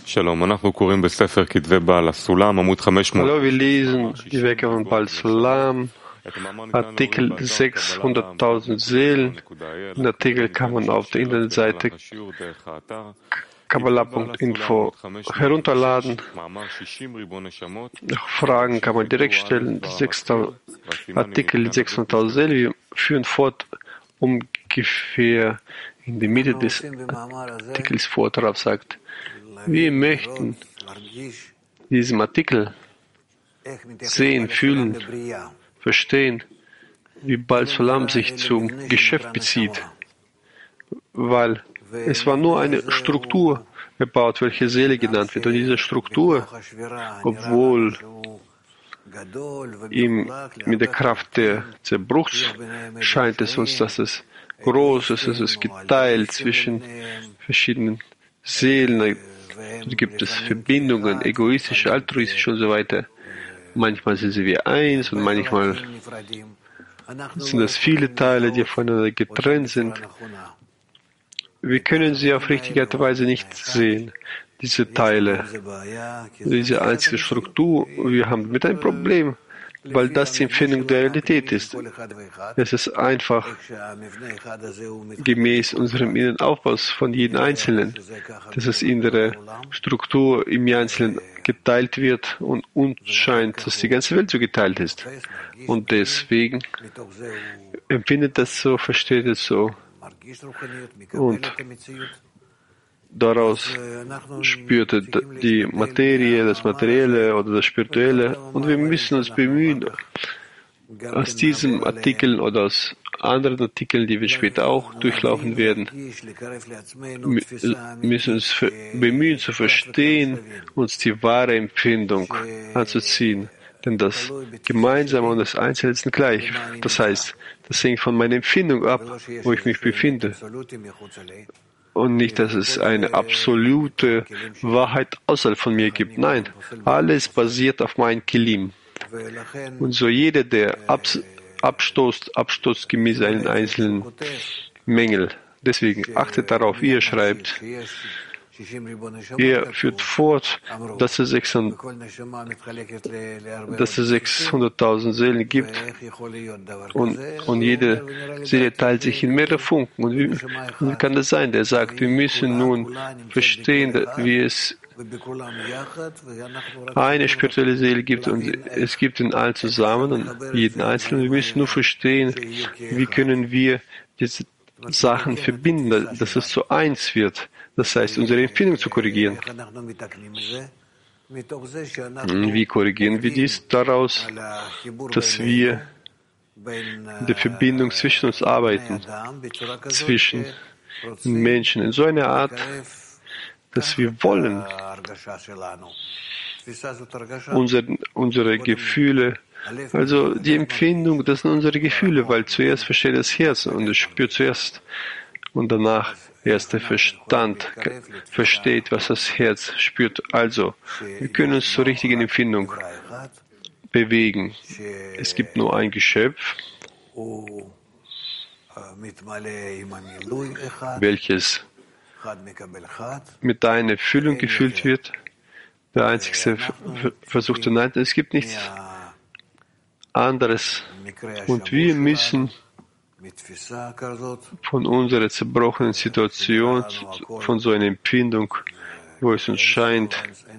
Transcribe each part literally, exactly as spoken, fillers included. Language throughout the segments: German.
Hallo, wir lesen die Werke von Baal Sulam, Artikel sechshunderttausend Seelen. Den Artikel kann man auf der Internetseite kabbalah punkt info herunterladen. Fragen kann man direkt stellen. Artikel sechshunderttausend Seelen. Wir führen fort ungefähr in die Mitte des Artikels vor. Darauf sagt, wir möchten diesem Artikel sehen, fühlen, verstehen, wie Baal Sulam sich zum Geschäft bezieht, weil es war nur eine Struktur erbaut, welche Seele genannt wird. Und diese Struktur, obwohl ihm mit der Kraft der Zerbruchs scheint es uns, dass es groß ist, es ist geteilt zwischen verschiedenen Seelen. Da gibt es Verbindungen, egoistische, altruistische und so weiter. Manchmal sind sie wie eins und manchmal sind das viele Teile, die voneinander getrennt sind. Wir können sie auf richtige Art und Weise nicht sehen, diese Teile, diese einzige Struktur. Wir haben mit einem Problem, weil das die Empfindung der Realität ist. Es ist einfach gemäß unserem inneren Aufbaus von jedem Einzelnen, dass es in der Struktur im Einzelnen geteilt wird und uns scheint, dass die ganze Welt so geteilt ist. Und deswegen empfindet das so, versteht es so. Und daraus spürte die Materie, das Materielle oder das Spirituelle. Und wir müssen uns bemühen, aus diesem Artikel oder aus anderen Artikeln, die wir später auch durchlaufen werden, müssen uns bemühen zu verstehen, uns die wahre Empfindung anzuziehen. Denn das Gemeinsame und das Einzelne sind gleich. Das heißt, das hängt von meiner Empfindung ab, wo ich mich befinde. Und nicht, dass es eine absolute Wahrheit außerhalb von mir gibt. Nein, alles basiert auf meinem Kilim. Und so jeder, der abs- abstoßt, abstoßt gemäß einen einzelnen Mängel. Deswegen achtet darauf, wie er schreibt. Er führt fort, dass es sechshunderttausend Seelen gibt und, und jede Seele teilt sich in mehrere Funken. Und wie, wie kann das sein? Der sagt, wir müssen nun verstehen, wie es eine spirituelle Seele gibt und es gibt in allen zusammen und jeden Einzelnen. Wir müssen nur verstehen, wie können wir diese Sachen verbinden, dass es zu eins wird. Das heißt, unsere Empfindung zu korrigieren. Wie korrigieren wir dies? Daraus, dass wir in der Verbindung zwischen uns arbeiten, zwischen den Menschen, in so einer Art, dass wir wollen, unsere, unsere Gefühle, also die Empfindung, das sind unsere Gefühle, weil zuerst versteht das Herz und es spürt zuerst und danach erst der Verstand versteht, was das Herz spürt. Also, wir können uns zur richtigen Empfindung bewegen. Es gibt nur ein Geschöpf, welches mit einer Erfüllung gefüllt wird. Der einzige versucht zu nein, es gibt nichts anderes. Und wir müssen von unserer zerbrochenen Situation, von so einer Empfindung, wo es uns scheint,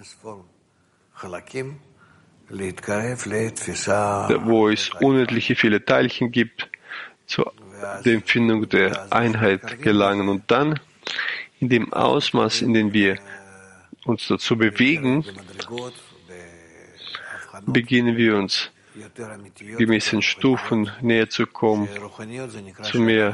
wo es unendliche viele Teilchen gibt, zu der Empfindung der Einheit gelangen. Und dann, in dem Ausmaß, in dem wir uns dazu bewegen, beginnen wir uns gemäß den Stufen näher zu kommen, zu mehr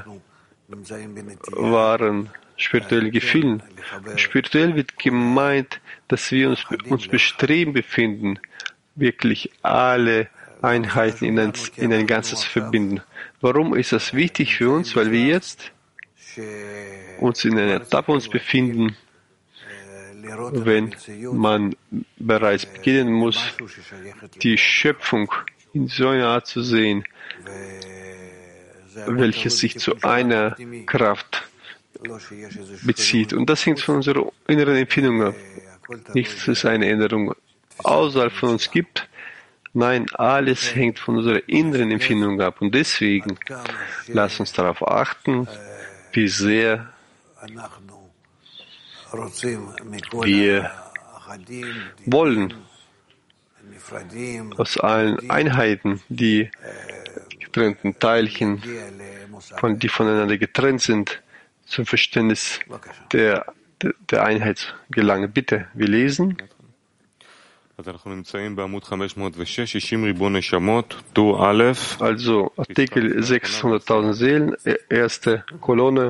wahren spirituellen Gefühlen. Spirituell wird gemeint, dass wir uns, uns bestreben befinden, wirklich alle Einheiten in ein, in ein Ganzes zu verbinden. Warum ist das wichtig für uns? Weil wir jetzt uns in einer Etappe uns befinden, wenn man bereits beginnen muss, die Schöpfung in so einer Art zu sehen, welche sich zu einer Kraft bezieht. Und das hängt von unserer inneren Empfindung ab. Nichts ist eine Änderung außerhalb von uns gibt. Nein, alles hängt von unserer inneren Empfindung ab. Und deswegen lass uns darauf achten, wie sehr wir wollen, aus allen Einheiten, die getrennten Teilchen, von, die voneinander getrennt sind, zum Verständnis der, der, der Einheit gelangen. Bitte, wir lesen. Also Artikel sechshunderttausend Seelen, erste Kolonne.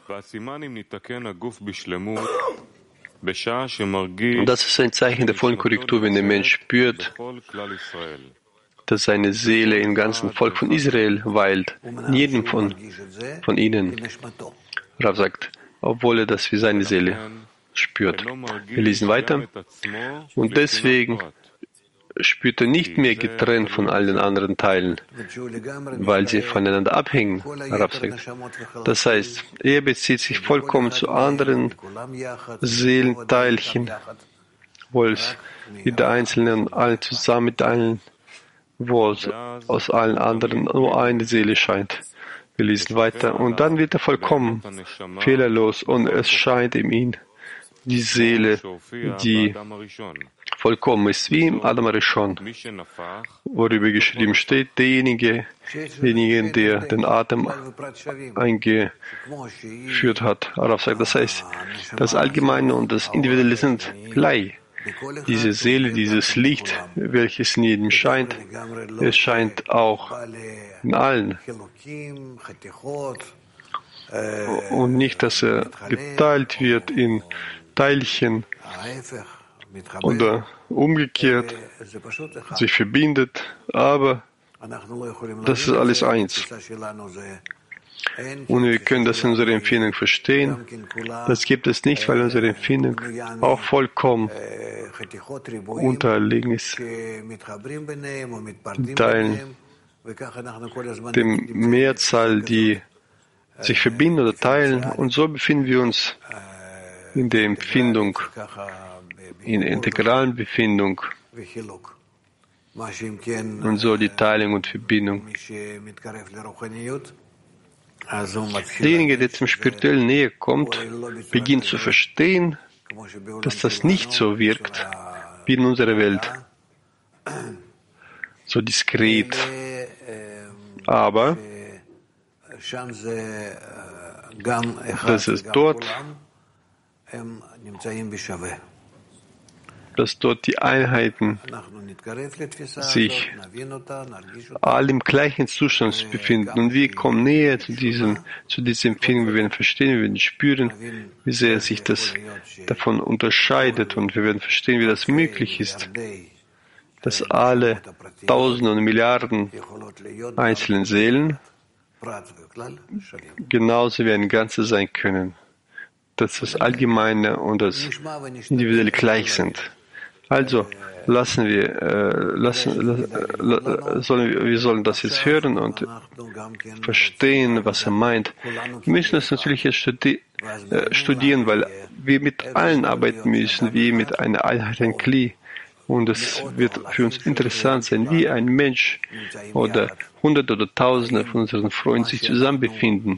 Und das ist ein Zeichen der vollen Korrektur, wenn der Mensch spürt, dass seine Seele im ganzen Volk von Israel weilt, in jedem von, von ihnen. Rav sagt, obwohl er das wie seine Seele spürt. Wir lesen weiter. Und deswegen spürt er nicht mehr getrennt von allen anderen Teilen, weil sie voneinander abhängen. Rav sagt. Das heißt, er bezieht sich vollkommen zu anderen Seelenteilchen, wo es jeder Einzelne und alle zusammen mit allen, wo es aus allen anderen nur eine Seele scheint. Wir lesen weiter. Und dann wird er vollkommen, fehlerlos, und es scheint in ihm die Seele, die vollkommen ist, wie im Adam Rishon, worüber geschrieben steht, derjenige, derjenige, der den Atem eingeführt hat. Araf sagt, das heißt, das Allgemeine und das Individuelle sind gleich. Diese Seele, dieses Licht, welches in jedem scheint, es scheint auch in allen. Und nicht, dass er geteilt wird in Teilchen oder umgekehrt sich verbindet, aber das ist alles eins. Und wir können das in unserer Empfindung verstehen. Das gibt es nicht, weil unsere Empfindung auch vollkommen unterlegen ist den Teilen, dem Mehrzahl, die sich verbinden oder teilen. Und so befinden wir uns in der Empfindung, in der integralen Befindung. Und so die Teilung und Verbindung. Derjenige, der zum Spirituellen näher kommt, beginnt zu verstehen, dass das nicht so wirkt wie in unserer Welt, so diskret. Aber dass es dort, dass dort die Einheiten sich alle im gleichen Zustand befinden. Und wir kommen näher zu diesem, zu dieser Empfindung. Wir werden verstehen, wir werden spüren, wie sehr sich das davon unterscheidet. Und wir werden verstehen, wie das möglich ist, dass alle Tausende und Milliarden einzelnen Seelen genauso wie ein Ganzes sein können. Dass das Allgemeine und das Individuelle gleich sind. Also lassen wir, äh, lassen, äh, sollen wir, wir sollen das jetzt hören und verstehen, was er meint. Wir müssen das natürlich jetzt studi äh, studieren, weil wir mit allen arbeiten müssen, wie mit einer Einheit, ein Kli. Und es wird für uns interessant sein, wie ein Mensch oder Hunderte oder Tausende von unseren Freunden sich zusammen befinden.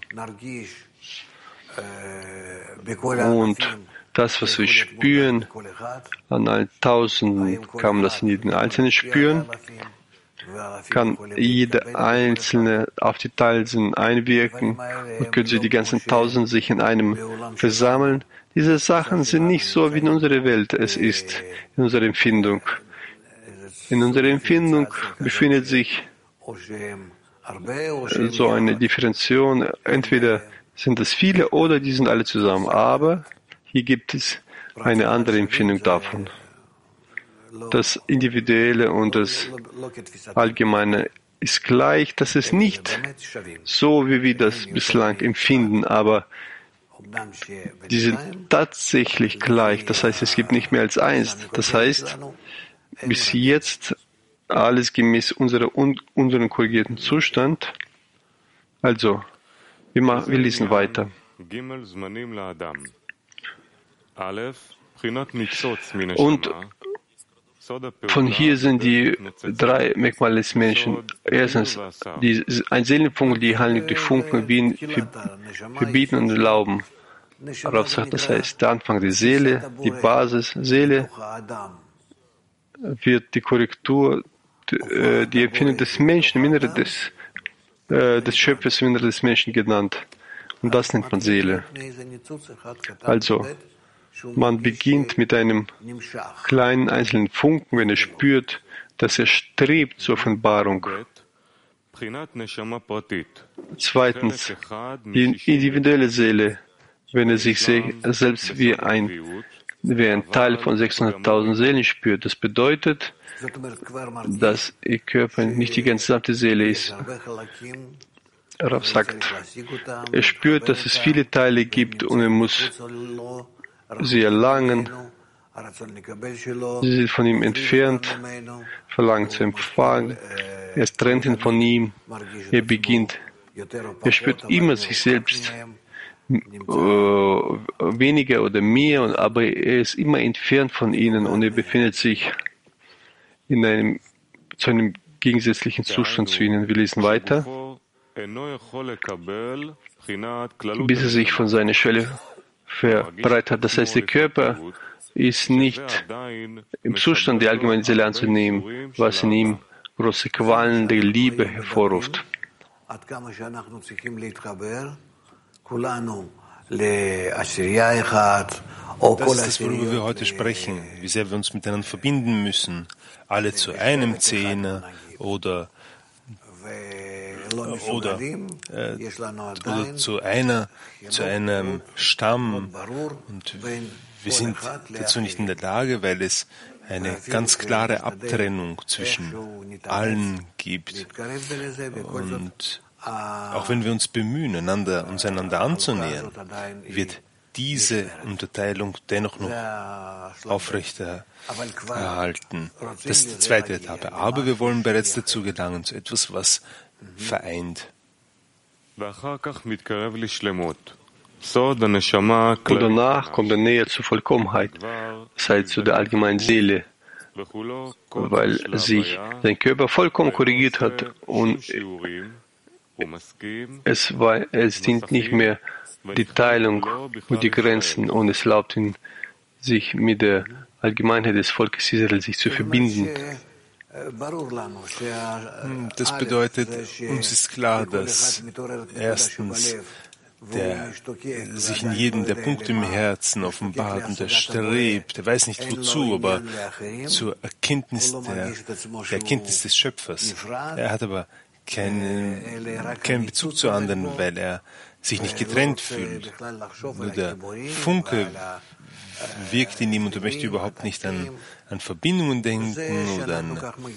Und das, was wir spüren, an allen Tausenden kann man das in jedem Einzelnen spüren, kann jeder Einzelne auf die Teilchen einwirken und können sie die ganzen Tausend sich in einem versammeln. Diese Sachen sind nicht so, wie in unserer Welt es ist, in unserer Empfindung. In unserer Empfindung befindet sich so eine Differenzierung. Entweder sind es viele oder die sind alle zusammen. Aber hier gibt es eine andere Empfindung davon. Das Individuelle und das Allgemeine ist gleich. Das ist nicht so, wie wir das bislang empfinden, aber die sind tatsächlich gleich. Das heißt, es gibt nicht mehr als eins. Das heißt, bis jetzt alles gemäß unserer, unserem korrigierten Zustand. Also, wir, machen, wir lesen weiter. Und von hier sind die drei Merkmale des Menschen. Erstens, die, ein Seelenfunken, die handelt durch Funken, wie in Verbieten und Erlauben. Rav sagt, das heißt, der Anfang der Seele, die Basis, Seele wird die Korrektur, die, die Empfindung des Menschen im Inneren des, äh, des Schöpfers im Inneren des Menschen genannt. Und das nennt man Seele. Also, man beginnt mit einem kleinen einzelnen Funken, wenn er spürt, dass er strebt zur Offenbarung. Zweitens, die individuelle Seele, wenn er sich selbst wie ein, wie ein Teil von sechshunderttausend Seelen spürt. Das bedeutet, dass ihr Körper nicht die gesamte Seele ist. Rav sagt, er spürt, dass es viele Teile gibt und er muss sie erlangen. Sie sind von ihm entfernt, verlangen zu empfangen. Er trennt ihn von ihm. Er beginnt. Er spürt immer sich selbst, äh, weniger oder mehr, aber er ist immer entfernt von ihnen und er befindet sich in einem, zu einem gegensätzlichen Zustand zu ihnen. Wir lesen weiter, bis er sich von seiner Schwelle verbreitet hat. Das heißt, der Körper ist nicht im Zustand, die allgemeine Seele anzunehmen, was in ihm große Qualen der Liebe hervorruft. Das ist das, worüber wir heute sprechen, wie sehr wir uns miteinander verbinden müssen, alle zu einem Zehner oder Oder, äh, oder zu einer, zu einem Stamm. Und wir sind dazu nicht in der Lage, weil es eine ganz klare Abtrennung zwischen allen gibt. Und auch wenn wir uns bemühen, einander, uns einander anzunähern, wird diese Unterteilung dennoch noch aufrechterhalten. Das ist die zweite Etappe. Aber wir wollen bereits dazu gelangen, zu etwas, was vereint. Und danach kommt er näher zur Vollkommenheit, das heißt zu der allgemeinen Seele, weil sich sein Körper vollkommen korrigiert hat und es, war, es dient nicht mehr die Teilung und die Grenzen und es erlaubt ihn, sich mit der Allgemeinheit des Volkes Israel sich zu verbinden. Das bedeutet, uns ist klar, dass erstens der sich in jedem der Punkt im Herzen offenbart und er strebt, er weiß nicht wozu, aber zur Erkenntnis der, der Erkenntnis des Schöpfers. Er hat aber keinen, keinen Bezug zu anderen, weil er sich nicht getrennt fühlt. Nur der Funke wirkt in ihm und er möchte überhaupt nicht an, an Verbindungen denken oder an,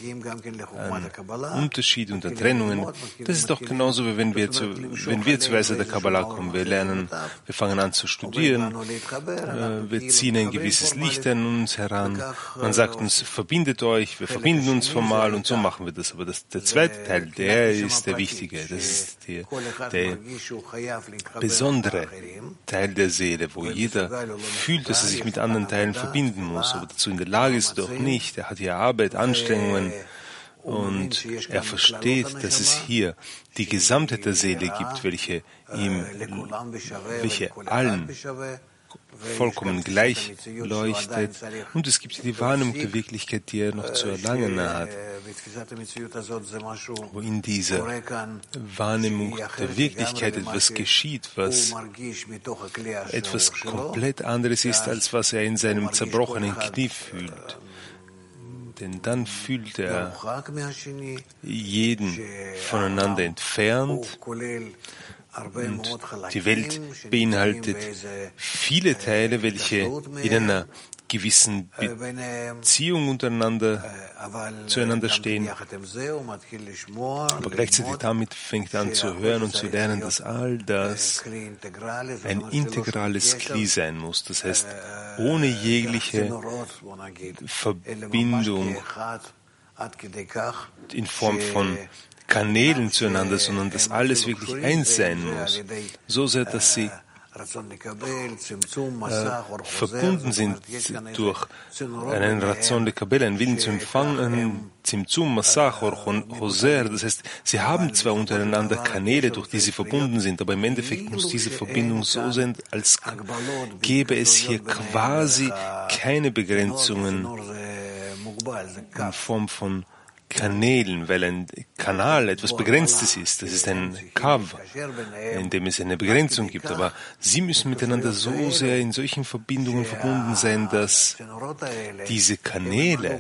an Unterschiede und an Trennungen. Das ist doch genauso, wie wenn wir zu, wenn wir zur Weisheit der Kabbalah kommen. Wir lernen, wir fangen an zu studieren, äh, wir ziehen ein gewisses Licht an uns heran. Man sagt uns, verbindet euch, wir verbinden uns formal und so machen wir das. Aber das, der zweite Teil, der ist der wichtige. Das ist der, der besondere Teil der Seele, wo jeder fühlt, dass er sich mit anderen Teilen verbinden muss, aber dazu in der Lage ist doch nicht. Er hat hier Arbeit, Anstrengungen und er versteht, dass es hier die Gesamtheit der Seele gibt, welche ihm, welche allen vollkommen gleich leuchtet und es gibt die Wahrnehmung der Wirklichkeit, die er noch zu erlangen hat. Wo in dieser Wahrnehmung der Wirklichkeit etwas geschieht, was etwas komplett anderes ist, als was er in seinem zerbrochenen Knie fühlt. Denn dann fühlt er jeden voneinander entfernt. Und die Welt beinhaltet viele Teile, welche in einer gewissen Beziehung untereinander zueinander stehen. Aber gleichzeitig damit fängt er an zu hören und zu lernen, dass all das ein integrales Kli sein muss. Das heißt, ohne jegliche Verbindung in Form von Kanälen zueinander, sondern dass alles wirklich eins sein muss. So sehr, dass sie verbunden sind durch einen Ration de Kabel, einen Willen zu empfangen, Zimtzum, Massach, Hoser. Das heißt, sie haben zwar untereinander Kanäle, durch die sie verbunden sind, aber im Endeffekt muss diese Verbindung so sein, als gäbe es hier quasi keine Begrenzungen in Form von Kanälen, weil ein Kanal etwas Begrenztes ist. Das ist ein Kav, in dem es eine Begrenzung gibt. Aber sie müssen miteinander so sehr in solchen Verbindungen verbunden sein, dass diese Kanäle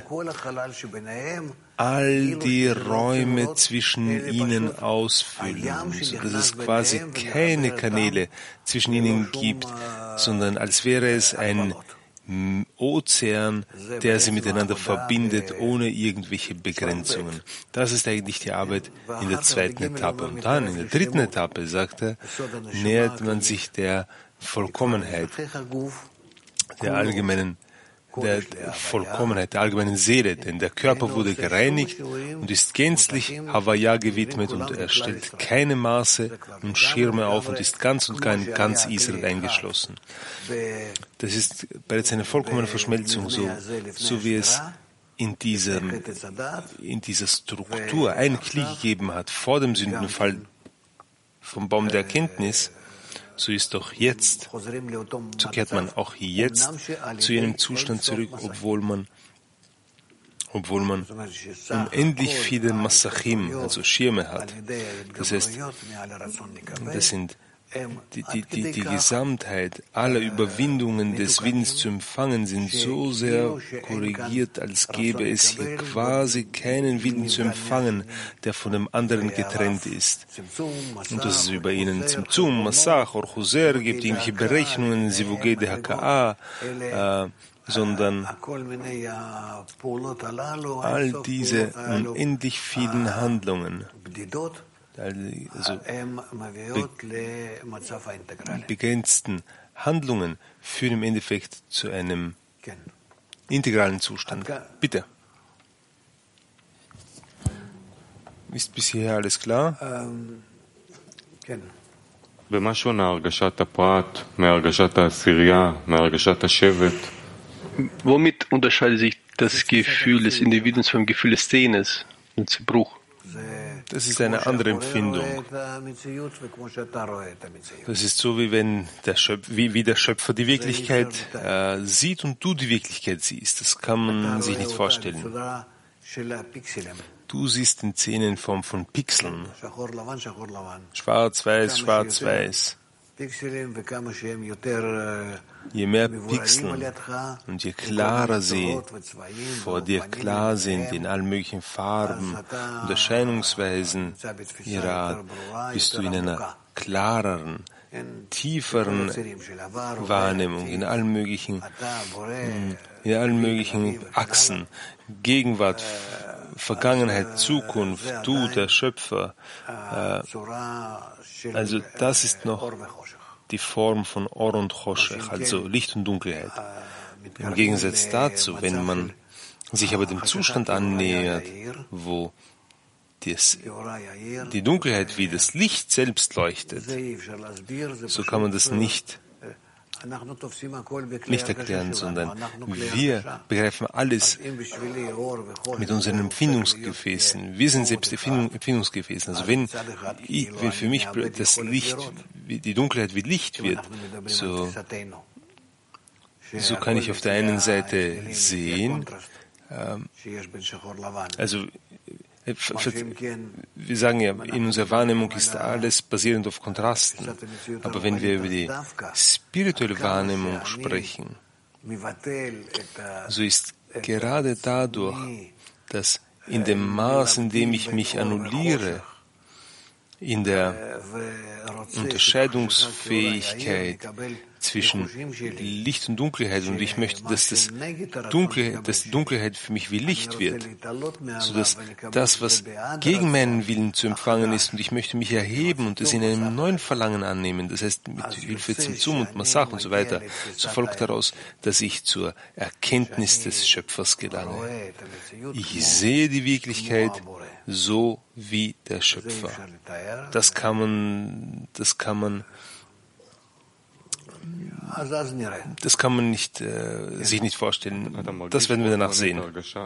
all die Räume zwischen ihnen ausfüllen, sodass es quasi keine Kanäle zwischen ihnen gibt, sondern als wäre es ein Ozean, der sie miteinander verbindet, ohne irgendwelche Begrenzungen. Das ist eigentlich die Arbeit in der zweiten Etappe. Und dann, in der dritten Etappe, sagt er, nähert man sich der Vollkommenheit, der allgemeinen der Vollkommenheit, der allgemeinen Seele, denn der Körper wurde gereinigt und ist gänzlich Havaya gewidmet und er stellt keine Maße und Schirme auf und ist ganz und gar in ganz Israel eingeschlossen. Das ist bereits eine vollkommene Verschmelzung, so, so wie es in dieser, in dieser Struktur ein Kli gegeben hat vor dem Sündenfall vom Baum der Erkenntnis. So ist doch jetzt, so kehrt man auch jetzt zu jenem Zustand zurück, obwohl man, obwohl man unendlich viele Massachim, also Schirme hat. Das heißt, das sind die, die, die, die Gesamtheit aller Überwindungen des Willens zu empfangen, sind so sehr korrigiert, als gäbe es hier quasi keinen Willen zu empfangen, der von dem anderen getrennt ist. Und dass es über ihnen Zimtzum, Massach, Orchuser gibt, irgendwelche Berechnungen, Sivugei de Haka'a, äh, sondern all diese unendlich vielen Handlungen, also begrenzten Handlungen führen im Endeffekt zu einem integralen Zustand. Bitte. Ist bis hierher alles klar? במה שונה הרגשת הפרט מהרגשת העשירייה, מהרגשת השבט? Womit unterscheidet sich das Gefühl des Individuums vom Gefühl des Zehners, dem Zerbruch? Das ist eine andere Empfindung. Das ist so, wie wenn der Schöpfer, wie, wie der Schöpfer die Wirklichkeit äh, sieht und du die Wirklichkeit siehst. Das kann man sich nicht vorstellen. Du siehst den Zähne in Form von Pixeln. Schwarz-Weiß, schwarz-weiß. Je mehr Pixeln und je klarer sie vor dir klar sind in allen möglichen Farben und Erscheinungsweisen ihrer Art, bist du in einer klareren, tieferen Wahrnehmung, in allen möglichen, in allen möglichen Achsen, Gegenwart, Vergangenheit, Zukunft, du, der Schöpfer. Also das ist noch die Form von Or und Choshech, also Licht und Dunkelheit. Im Gegensatz dazu, wenn man sich aber dem Zustand annähert, wo dies, die Dunkelheit wie das Licht selbst leuchtet, so kann man das nicht, nicht erklären, sondern wir begreifen alles mit unseren Empfindungsgefäßen. Wir sind selbst Empfindungsgefäßen. Also wenn, ich, wenn für mich das Licht, die Dunkelheit wie Licht wird, so, so kann ich auf der einen Seite sehen, ähm, also wir sagen ja, in unserer Wahrnehmung ist alles basierend auf Kontrasten. Aber wenn wir über die spirituelle Wahrnehmung sprechen, so ist gerade dadurch, dass in dem Maß, in dem ich mich annulliere, in der Unterscheidungsfähigkeit zwischen Licht und Dunkelheit, und ich möchte, dass, das Dunkel, dass die Dunkelheit für mich wie Licht wird, sodass das, was gegen meinen Willen zu empfangen ist, und ich möchte mich erheben und es in einem neuen Verlangen annehmen, das heißt mit Hilfe Zimtzum und Massach und so weiter, so folgt daraus, dass ich zur Erkenntnis des Schöpfers gelange. Ich sehe die Wirklichkeit so wie der Schöpfer. Das kann man, das kann man das kann man nicht, äh, sich nicht vorstellen. Das werden wir danach sehen.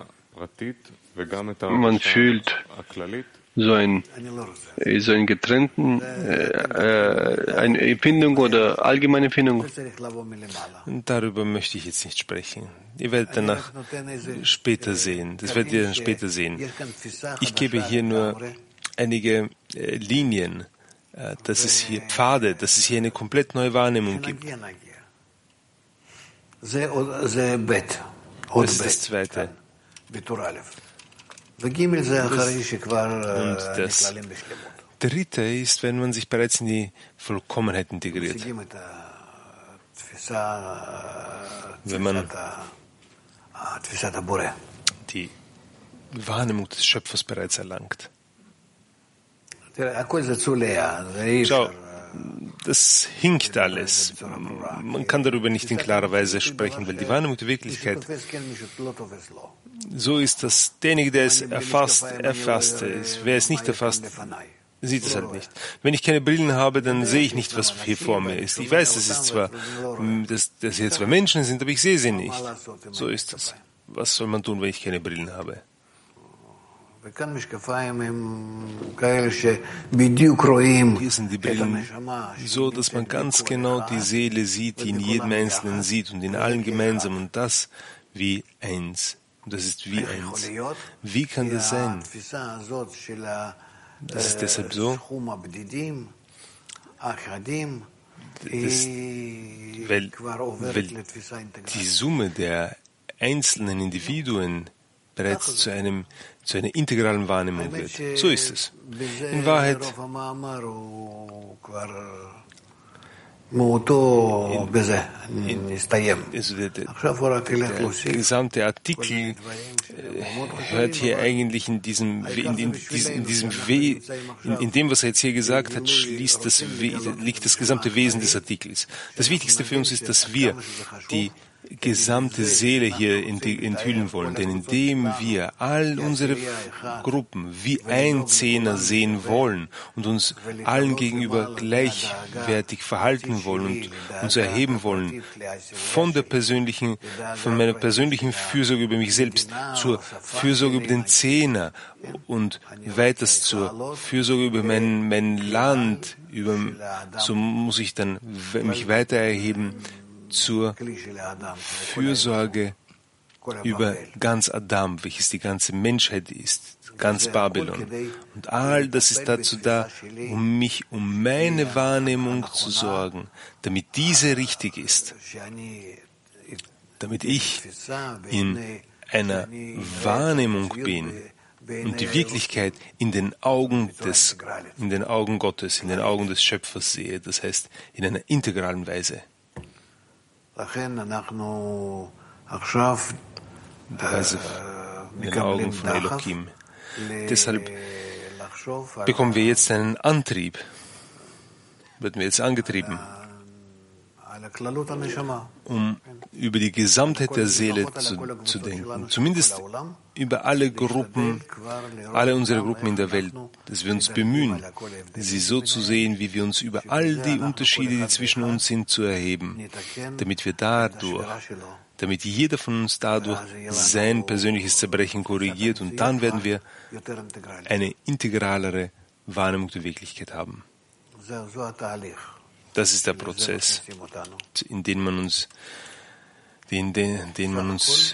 Man fühlt so einen, so einen getrennten, äh, eine Empfindung oder allgemeine Empfindung. Darüber möchte ich jetzt nicht sprechen. Ihr werdet danach später sehen. Das werdet ihr dann später sehen. Ich gebe hier nur einige äh, Linien, äh, dass es hier Pfade, dass es hier eine komplett neue Wahrnehmung gibt. Das ist das Zweite. Und das Dritte ist, wenn man sich bereits in die Vollkommenheit integriert. Wenn man die Wahrnehmung des Schöpfers bereits erlangt. Schau, das hinkt alles. Man kann darüber nicht in klarer Weise sprechen, weil die Wahrnehmung der Wirklichkeit, so ist, dass derjenige, der es erfasst, erfasst ist. Wer es nicht erfasst, sieht es halt nicht. Wenn ich keine Brillen habe, dann sehe ich nicht, was hier vor mir ist. Ich weiß, dass es zwar, dass, dass hier zwei Menschen sind, aber ich sehe sie nicht. So ist es. Was soll man tun, wenn ich keine Brillen habe? Hier sind die Brillen so, dass man ganz genau die Seele sieht, die in jedem Einzelnen sieht und in allen gemeinsam und das wie eins. Und das ist wie eins. Wie kann das sein? Das ist deshalb so, das, weil, weil die Summe der einzelnen Individuen bereits zu einem zu einer integralen Wahrnehmung wird. So ist es. In Wahrheit, in, in, also der, der, der gesamte Artikel äh, hört hier eigentlich in diesem, in, in, in diesem We, in, in dem, was er jetzt hier gesagt hat, schließt das We, liegt das gesamte Wesen des Artikels. Das Wichtigste für uns ist, dass wir die gesamte Seele hier enthüllen wollen. Denn indem wir all unsere Gruppen wie ein Zehner sehen wollen und uns allen gegenüber gleichwertig verhalten wollen und uns erheben wollen von der persönlichen, von meiner persönlichen Fürsorge über mich selbst zur Fürsorge über den Zehner und weiters zur Fürsorge über mein, mein Land, über, so muss ich dann mich weiter erheben zur Fürsorge über ganz Adam, welches die ganze Menschheit ist, ganz Babylon. Und all das ist dazu da, um mich, um meine Wahrnehmung zu sorgen, damit diese richtig ist, damit ich in einer Wahrnehmung bin und die Wirklichkeit in den Augen des, in den Augen Gottes, in den Augen des Schöpfers sehe, das heißt in einer integralen Weise. Weise in den Augen von Elohim. Deshalb bekommen wir jetzt einen Antrieb, werden wir jetzt angetrieben, um über die Gesamtheit der Seele zu, zu denken, zumindest über alle Gruppen, alle unsere Gruppen in der Welt, dass wir uns bemühen, sie so zu sehen, wie wir uns über all die Unterschiede, die zwischen uns sind, zu erheben, damit wir dadurch, damit jeder von uns dadurch sein persönliches Zerbrechen korrigiert und dann werden wir eine integralere Wahrnehmung der Wirklichkeit haben. Das ist der Prozess, in den man uns, den, den, den man uns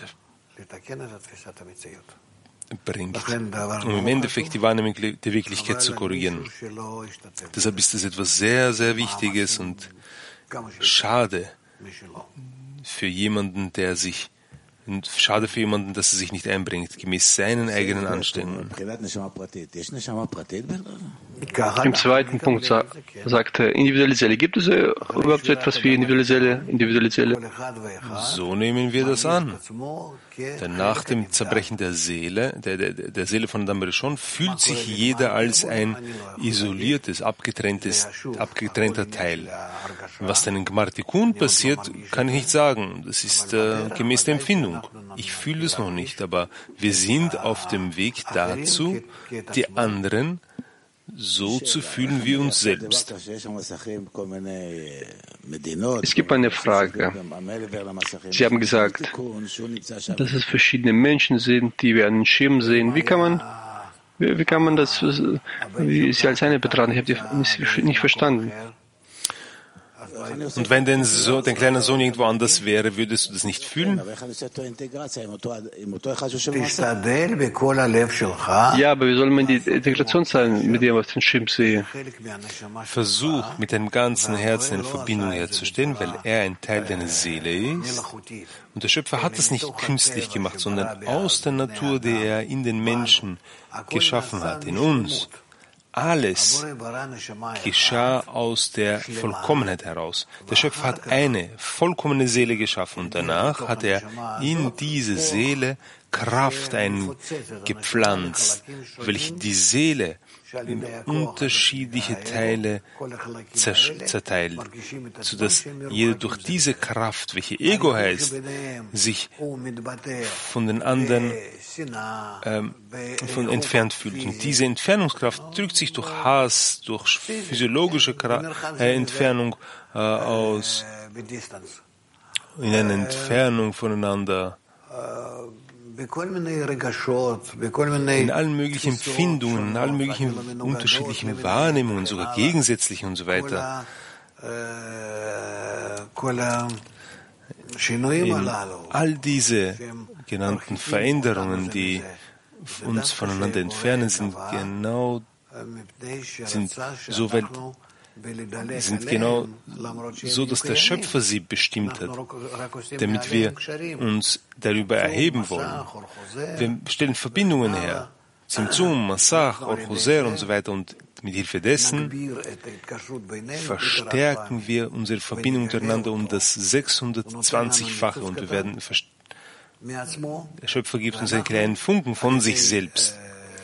bringt, um im Endeffekt die Wahrnehmung der Wirklichkeit zu korrigieren. Deshalb ist das etwas sehr, sehr Wichtiges und schade für jemanden, der sich Und schade für jemanden, dass er sich nicht einbringt, gemäß seinen eigenen Anstrengungen. Im zweiten Punkt sa sagt er, individuelle Seele. Gibt es überhaupt so etwas wie individuelle Seele? Individuelle Seele? So nehmen wir das an. Denn nach dem Zerbrechen der Seele, der, der, der Seele von Adam Rishon, fühlt sich jeder als ein isoliertes, abgetrenntes, abgetrennter Teil. Was dann in Gmar Tikkun passiert, kann ich nicht sagen. Das ist äh, gemäß der Empfindung. Ich fühle es noch nicht, aber wir sind auf dem Weg dazu, die anderen so zu fühlen wie uns selbst. Es gibt eine Frage. Sie haben gesagt, dass es verschiedene Menschen sind, die wir an den Schirm sehen. Wie kann man, wie, wie kann man das, wie Sie als eine betrachten? Ich habe die nicht verstanden. Und wenn dein, so, dein kleiner Sohn irgendwo anders wäre, würdest du das nicht fühlen? Ja, aber wie soll man die Integration sein, mit dem ich auf den Schirm sehe? Versuch, mit deinem ganzen Herzen eine Verbindung herzustellen, weil er ein Teil deiner Seele ist. Und der Schöpfer hat es nicht künstlich gemacht, sondern aus der Natur, die er in den Menschen geschaffen hat, in uns. Alles geschah aus der Vollkommenheit heraus. Der Schöpfer hat eine vollkommene Seele geschaffen und danach hat er in diese Seele Kraft eingepflanzt, welche die Seele in unterschiedliche Teile zerteilt, sodass jeder durch diese Kraft, welche Ego heißt, sich von den anderen ähm, von entfernt fühlt. Und diese Entfernungskraft drückt sich durch Hass, durch physiologische Kra- äh, Entfernung äh, aus, in einer Entfernung voneinander, in allen möglichen Empfindungen, in allen möglichen unterschiedlichen Wahrnehmungen, sogar gegensätzlichen und so weiter. In all diese genannten Veränderungen, die uns voneinander entfernen, sind genau, sind so, weil sind genau so, dass der Schöpfer sie bestimmt hat, damit wir uns darüber erheben wollen. Wir stellen Verbindungen her, Zimtzum, Massach, Or-Choser und so weiter, und mit Hilfe dessen verstärken wir unsere Verbindung miteinander um das sechshundertzwanzigfache und wir werden, der Schöpfer gibt uns einen kleinen Funken von sich selbst.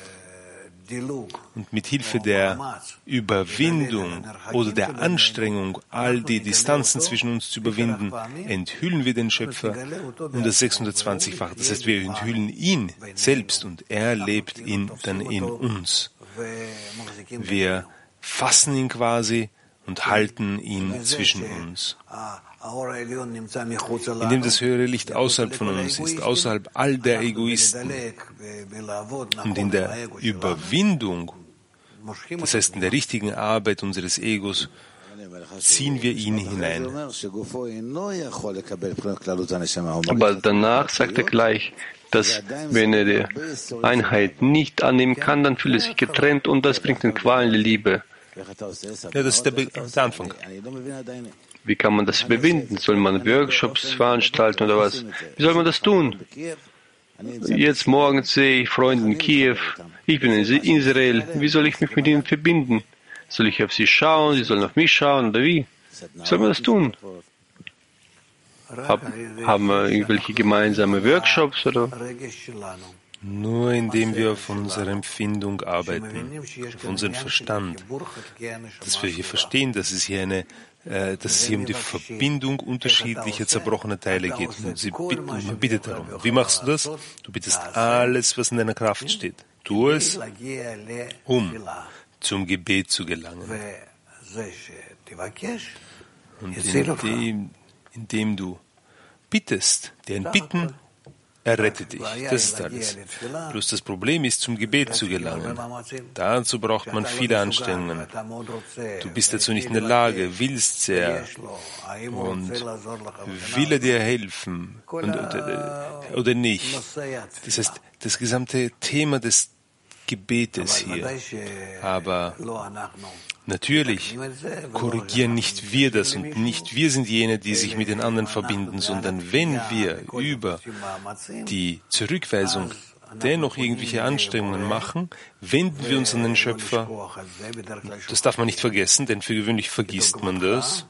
Und mit Hilfe der Überwindung oder der Anstrengung, all die Distanzen zwischen uns zu überwinden, enthüllen wir den Schöpfer um das sechshundertzwanzigfache. Das heißt, wir enthüllen ihn selbst und er lebt in, dann in uns. Wir fassen ihn quasi und halten ihn zwischen uns. Indem das höhere Licht außerhalb von uns ist, außerhalb all der Egoisten, und in der Überwindung, das heißt in der richtigen Arbeit unseres Egos, ziehen wir ihn hinein. Aber danach sagt er gleich, dass wenn er die Einheit nicht annehmen kann, dann fühlt er sich getrennt und das bringt den Qualen der Liebe. Ja, das ist der, Be- der Anfang. Wie kann man das überwinden? Soll man Workshops veranstalten oder was? Wie soll man das tun? Jetzt morgens sehe ich Freunde in Kiew, ich bin in Israel. Wie soll ich mich mit ihnen verbinden? Soll ich auf sie schauen, sie sollen auf mich schauen oder wie? Wie soll man das tun? Hab, haben wir irgendwelche gemeinsame Workshops oder? Nur indem wir auf unsere Empfindung arbeiten, auf unseren Verstand, dass wir hier verstehen, dass es hier eine äh, dass es hier um die Verbindung unterschiedlicher zerbrochener Teile geht. Und sie bitten, man bittet darum. Wie machst du das? Du bittest alles, was in deiner Kraft steht. Tu es, um zum Gebet zu gelangen. Und indem, indem du bittest, dein Bitten errettet dich. Das ist alles. Bloß das Problem ist, zum Gebet zu gelangen. Dazu braucht man viele Anstrengungen. Du bist dazu nicht in der Lage, willst sehr und will er dir helfen und, oder, oder nicht. Das heißt, das gesamte Thema des Gebetes hier. Aber natürlich korrigieren nicht wir das und nicht wir sind jene, die sich mit den anderen verbinden, sondern wenn wir über die Zurückweisung dennoch irgendwelche Anstrengungen machen, wenden wir uns an den Schöpfer. Das darf man nicht vergessen, denn für gewöhnlich vergisst man das.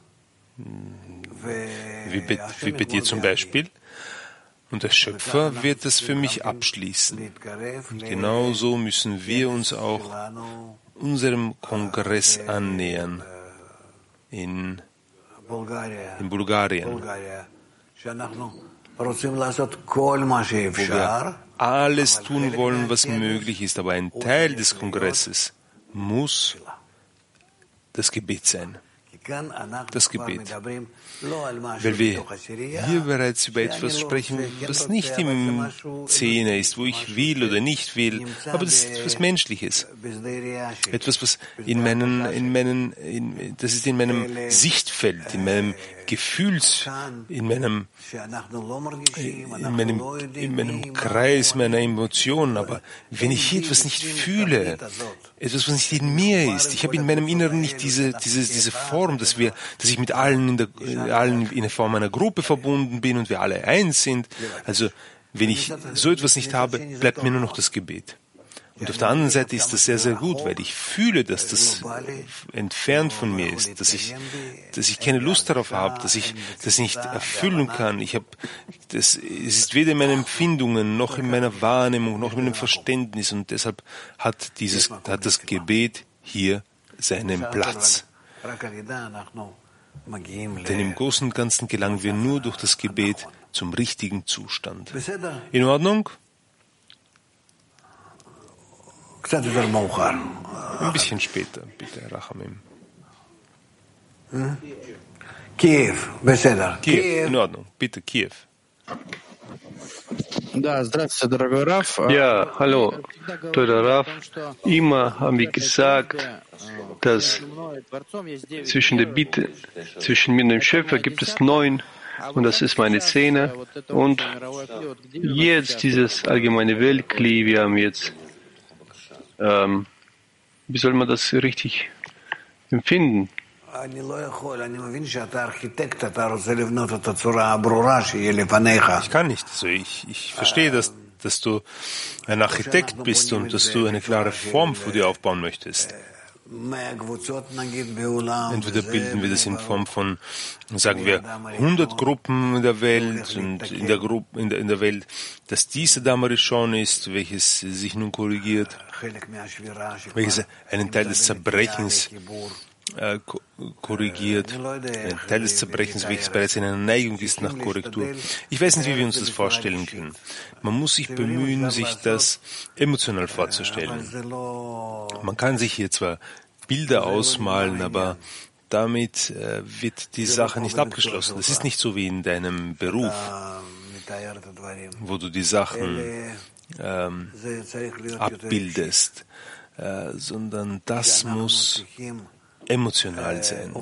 Wie bei, wie bei dir zum Beispiel. Und der Schöpfer wird das für mich abschließen. Und genauso müssen wir uns auch unserem Kongress annähern in, in Bulgarien, wo wir alles tun wollen, was möglich ist, aber ein Teil des Kongresses muss das Gebet sein. Das Gebet. Weil wir hier bereits über etwas sprechen, was nicht im Zehner ist, wo ich will oder nicht will, aber das ist etwas Menschliches. Etwas, was in meinen, in meinen, in, das ist in meinem Sichtfeld, in meinem Gefühls, in meinem, in meinem, in meinem Kreis meiner Emotionen. Aber wenn ich hier etwas nicht fühle, etwas, was nicht in mir ist, ich habe in meinem Inneren nicht diese, diese, diese Form, dass wir, dass ich mit allen in der, allen in der Form einer Gruppe verbunden bin und wir alle eins sind. Also, wenn ich so etwas nicht habe, bleibt mir nur noch das Gebet. Und auf der anderen Seite ist das sehr, sehr gut, weil ich fühle, dass das entfernt von mir ist, dass ich, dass ich keine Lust darauf habe, dass ich das nicht erfüllen kann. Ich habe, das, es ist weder in meinen Empfindungen, noch in meiner Wahrnehmung, noch in meinem Verständnis, und deshalb hat dieses, hat das Gebet hier seinen Platz. Denn im Großen und Ganzen gelangen wir nur durch das Gebet zum richtigen Zustand. In Ordnung? Ein bisschen später, bitte, Rachamim. Kiew, Kiew, in Ordnung, bitte, Kiew. Ja, hallo, teurer Rav. Immer haben wir gesagt, dass zwischen der Bitte, zwischen mir und dem Schöpfer gibt es neun, und das ist meine Szene. Und jetzt dieses allgemeine Weltkli, wir haben jetzt, ähm, wie soll man das richtig empfinden? Ich kann nicht. Also ich, ich verstehe, dass, dass du ein Architekt bist und dass du eine klare Form für dir aufbauen möchtest. Entweder bilden wir das in Form von, sagen wir, hundert Gruppen in der Welt und in der Gruppe, in der, in der Welt, dass diese Damarishon ist, welches sich nun korrigiert, welches einen Teil des Zerbrechens äh, korrigiert, ein Teil des Zerbrechens, welches bereits in einer Neigung ist nach Korrektur. Ich weiß nicht, wie wir uns das vorstellen können. Man muss sich bemühen, sich das emotional vorzustellen. Man kann sich hier zwar Bilder ausmalen, aber damit äh, wird die Sache nicht abgeschlossen. Das ist nicht so wie in deinem Beruf, wo du die Sachen ähm, abbildest, äh, sondern das muss emotional sein,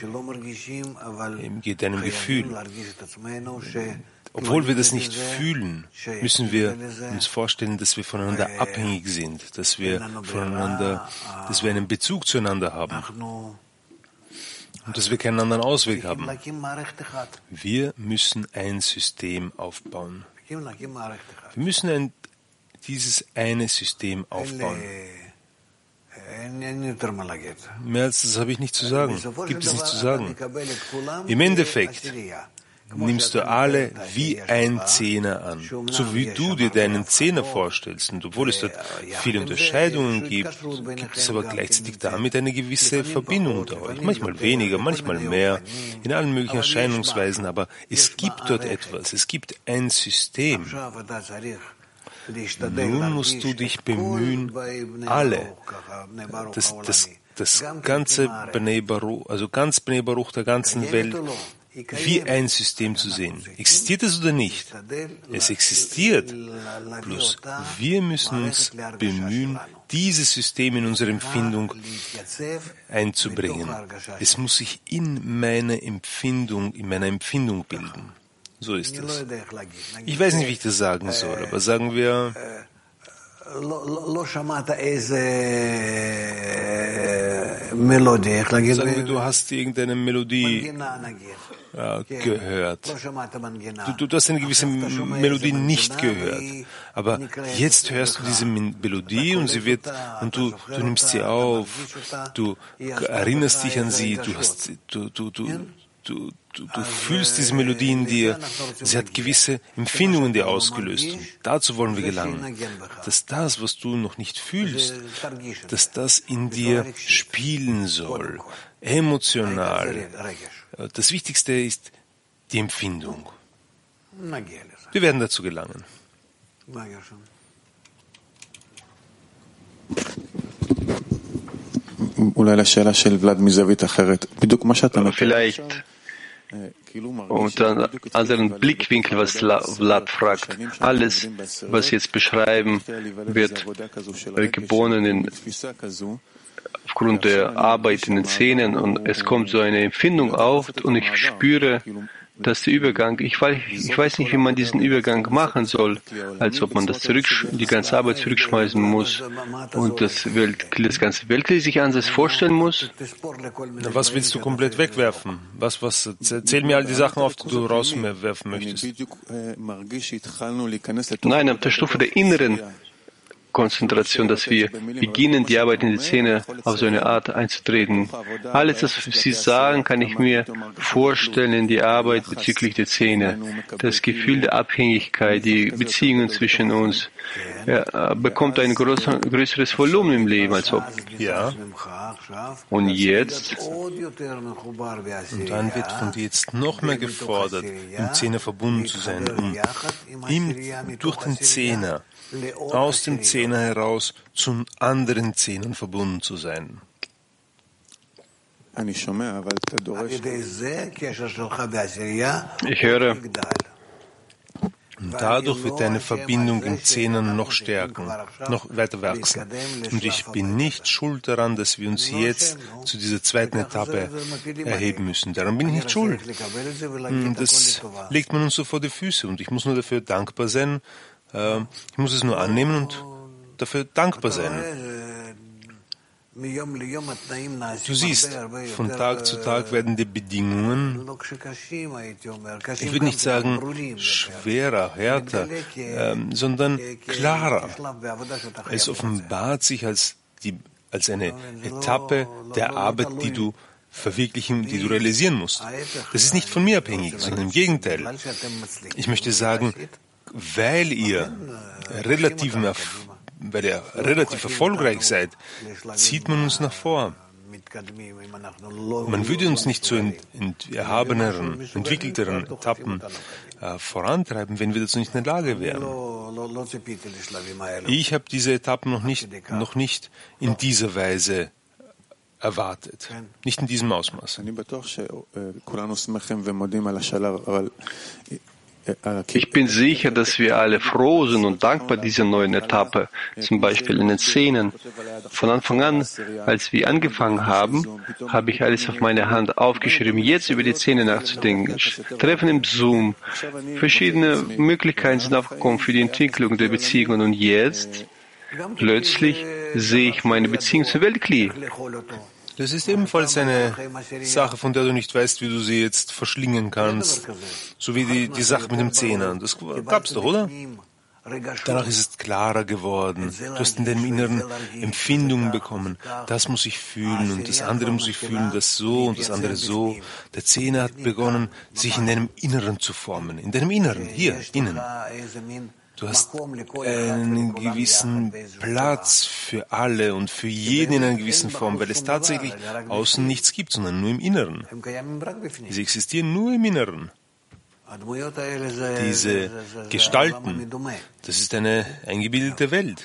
mit deinem Gefühl. Obwohl wir das nicht fühlen, müssen wir uns vorstellen, dass wir voneinander abhängig sind, dass wir voneinander, dass wir einen Bezug zueinander haben und dass wir keinen anderen Ausweg haben. Wir müssen ein System aufbauen. Wir müssen ein, dieses eine System aufbauen. Mehr als das habe ich nicht zu sagen. Gibt es nicht zu sagen. Im Endeffekt nimmst du alle wie ein Zehner an, so wie du dir deinen Zehner vorstellst. Und obwohl es dort viele Unterscheidungen gibt, gibt es aber gleichzeitig damit eine gewisse Verbindung unter euch. Manchmal weniger, manchmal mehr, in allen möglichen Erscheinungsweisen, aber es gibt dort etwas, es gibt ein System. Nun musst du dich bemühen, alle, das, das, das ganze Bnei Baruch, also ganz Bnei Baruch der ganzen Welt, wie ein System zu sehen. Existiert es oder nicht? Es existiert. Bloß wir müssen uns bemühen, dieses System in unsere Empfindung einzubringen. Es muss sich in meiner Empfindung, in meiner Empfindung bilden. So ist es. Ich weiß nicht, wie ich das sagen soll, aber sagen wir, sagen wir, du hast irgendeine Melodie äh, gehört. Du, du hast eine gewisse Melodie nicht gehört, aber jetzt hörst du diese Melodie und sie wird, und du, du nimmst sie auf, du erinnerst dich an sie, du hast, du, du, du, Du, du, du fühlst diese Melodie in dir, sie hat gewisse Empfindungen in dir ausgelöst. Und dazu wollen wir gelangen, dass das, was du noch nicht fühlst, dass das in dir spielen soll, emotional. Das Wichtigste ist die Empfindung. Wir werden dazu gelangen. Aber vielleicht unter einem anderen Blickwinkel, was Vlad fragt. Alles, was Sie jetzt beschreiben, wird geboren in, aufgrund der Arbeit in den Zähnen, und es kommt so eine Empfindung auf und ich spüre, dass der Übergang, ich weiß, ich weiß nicht, wie man diesen Übergang machen soll, als ob man das zurück, die ganze Arbeit zurückschmeißen muss und das, Welt, das ganze Weltliche sich anders vorstellen muss. Na, was willst du komplett wegwerfen? Was, was, zähl mir all die Sachen auf, die du rauswerfen möchtest. Nein, auf der Stufe der inneren Konzentration, dass wir beginnen, die Arbeit in die Zähne auf so eine Art einzutreten. Alles, was Sie sagen, kann ich mir vorstellen in die Arbeit bezüglich der Zähne. Das Gefühl der Abhängigkeit, die Beziehungen zwischen uns, er bekommt ein größer, größeres Volumen im Leben, als ob. Ja. Und jetzt? Und dann wird von dir jetzt noch mehr gefordert, im Zehner verbunden zu sein, um ihm durch den Zehner, aus dem Zehner heraus zu anderen Zehnern verbunden zu sein. Ich höre. Und dadurch wird deine Verbindung in Zehnern noch stärken, noch weiter wachsen. Und ich bin nicht schuld daran, dass wir uns jetzt zu dieser zweiten Etappe erheben müssen. Daran bin ich nicht schuld. Das legt man uns so vor die Füße und ich muss nur dafür dankbar sein. Ich muss es nur annehmen und dafür dankbar sein. Du siehst, von Tag zu Tag werden die Bedingungen, ich würde nicht sagen schwerer, härter, ähm, sondern klarer. Es offenbart sich als, die, als eine Etappe der Arbeit, die du verwirklichen, die du realisieren musst. Das ist nicht von mir abhängig, sondern im Gegenteil. Ich möchte sagen, weil ihr relativen Erfolg weil ihr relativ erfolgreich seid, zieht man uns nach vor. Man würde uns nicht zu ent, ent, erhabeneren, entwickelteren Etappen äh, vorantreiben, wenn wir dazu nicht in der Lage wären. Ich habe diese Etappen noch nicht, noch nicht in dieser Weise erwartet, nicht in diesem Ausmaß. Ich bin sicher, dass wir alle froh sind und dankbar dieser neuen Etappe, zum Beispiel in den Szenen. Von Anfang an, als wir angefangen haben, habe ich alles auf meine Hand aufgeschrieben, jetzt über die Szene nachzudenken. Treffen im Zoom, verschiedene Möglichkeiten sind aufgekommen für die Entwicklung der Beziehungen und jetzt, plötzlich, sehe ich meine Beziehung zum Weltkli. Das ist ebenfalls eine Sache, von der du nicht weißt, wie du sie jetzt verschlingen kannst. So wie die, die Sache mit dem Zehner. Das gab's doch, oder? Danach ist es klarer geworden. Du hast in deinem Inneren Empfindungen bekommen. Das muss ich fühlen und das andere muss ich fühlen, das so und das andere so. Der Zehner hat begonnen, sich in deinem Inneren zu formen. In deinem Inneren, hier, innen. Du hast einen gewissen Platz für alle und für jeden in einer gewissen Form, weil es tatsächlich außen nichts gibt, sondern nur im Inneren. Sie existieren nur im Inneren. Diese Gestalten, das ist eine eingebildete Welt.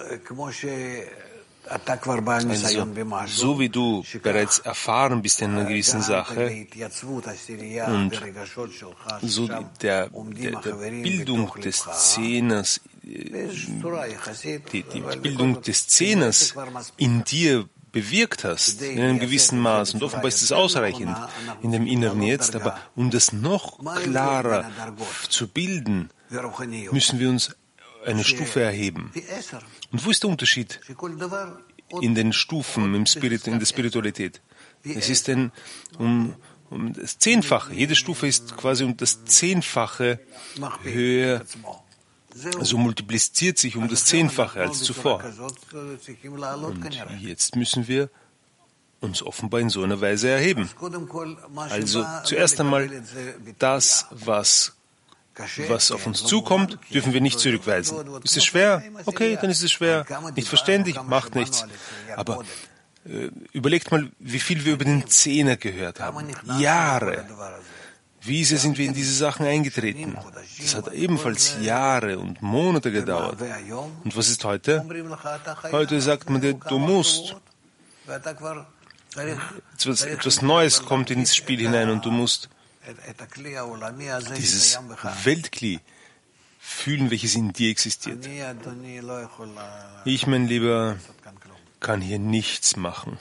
Also, so wie du bereits erfahren bist in einer gewissen Sache und so der, der, der Bildung des Zehners, die, die Bildung des Zehners in dir bewirkt hast, in einem gewissen Maß, und offenbar ist es ausreichend in dem Inneren jetzt, aber um das noch klarer zu bilden, müssen wir uns eine Stufe erheben. Und wo ist der Unterschied in den Stufen im Spirit, in der Spiritualität? Es ist ein, um, um das Zehnfache. Jede Stufe ist quasi um das Zehnfache höher, also multipliziert sich um das Zehnfache als zuvor. Und jetzt müssen wir uns offenbar in so einer Weise erheben. Also zuerst einmal das, was Was auf uns zukommt, dürfen wir nicht zurückweisen. Ist es schwer? Okay, dann ist es schwer. Nicht verständlich? Macht nichts. Aber äh, überlegt mal, wie viel wir über den Zehner gehört haben. Jahre. Wie sehr sind wir in diese Sachen eingetreten? Das hat ebenfalls Jahre und Monate gedauert. Und was ist heute? Heute sagt man dir, du musst. Etwas, etwas Neues kommt ins Spiel hinein und du musst dieses Weltkli fühlen, welches in dir existiert. Ich, mein Lieber, kann hier nichts machen.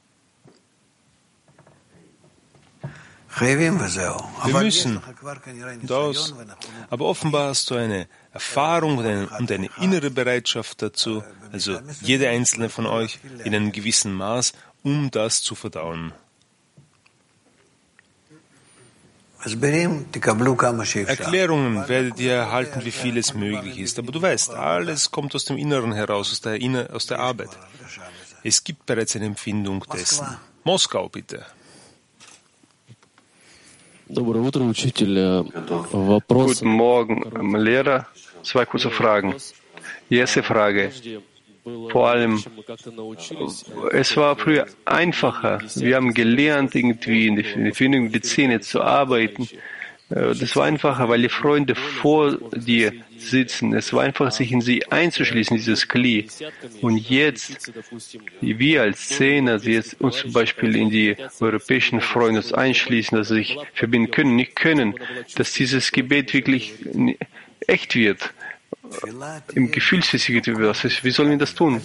Wir müssen und aus. Aber offenbar hast du eine Erfahrung und eine, und eine innere Bereitschaft dazu, also jeder einzelne von euch in einem gewissen Maß, um das zu verdauen. Erklärungen werdet ihr erhalten, wie viel es möglich ist. Aber du weißt, alles kommt aus dem Inneren heraus, aus der, Inner-, aus der Arbeit. Es gibt bereits eine Empfindung dessen. Moskau, bitte. Guten Morgen, Lehrer. Zwei kurze Fragen. Die erste Frage. Vor allem, es war früher einfacher. Wir haben gelernt, irgendwie in der Empfindung mit den Zähnen zu arbeiten. Das war einfacher, weil die Freunde vor dir sitzen. Es war einfach, sich in sie einzuschließen, dieses Kli. Und jetzt, wir als Zehner, die jetzt uns zum Beispiel in die europäischen Freunde einschließen, dass sie sich verbinden können, nicht können, dass dieses Gebet wirklich echt wird, im Gefühlsmäßigen wird. Wie sollen wir das tun?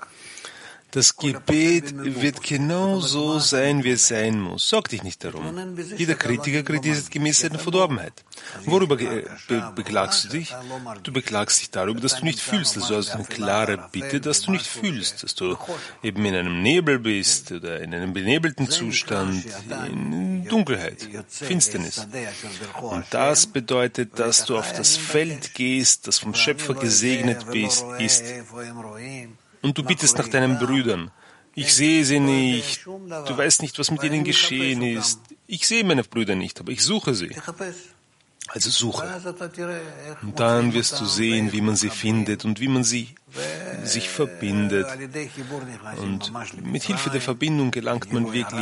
Das Gebet wird genau so sein, wie es sein muss. Sorg dich nicht darum. Jeder Kritiker kritisiert gemäß seiner Verdorbenheit. Worüber be be beklagst du dich? Du beklagst dich darüber, dass du nicht fühlst. Also hast eine klare Bitte, dass du nicht fühlst. Dass du eben in einem Nebel bist oder in einem benebelten Zustand, in Dunkelheit, Finsternis. Und das bedeutet, dass du auf das Feld gehst, das vom Schöpfer gesegnet ist. Und du bittest nach deinen Brüdern. Ich sehe sie nicht. Du weißt nicht, was mit ihnen geschehen ist. Ich sehe meine Brüder nicht, aber ich suche sie. Also suche. Und dann wirst du sehen, wie man sie findet und wie man sie sich verbindet. Und mit Hilfe der Verbindung gelangt man wirklich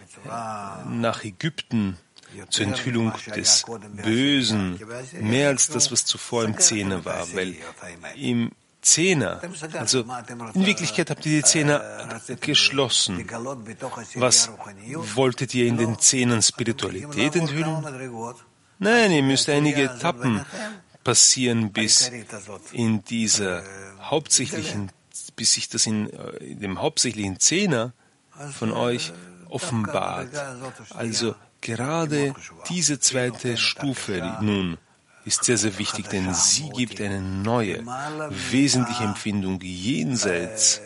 nach Ägypten zur Enthüllung des Bösen, mehr als das, was zuvor im Zehner war, weil im Zehner, also in Wirklichkeit habt ihr die Zehner geschlossen. Was wolltet ihr in den Zehnern Spiritualität enthüllen? Nein, ihr müsst einige Etappen passieren, bis in dieser hauptsächlichen, bis sich das in, in dem hauptsächlichen Zehner von euch offenbart. Also gerade diese zweite Stufe nun ist sehr, sehr wichtig, denn sie gibt eine neue, wesentliche Empfindung jenseits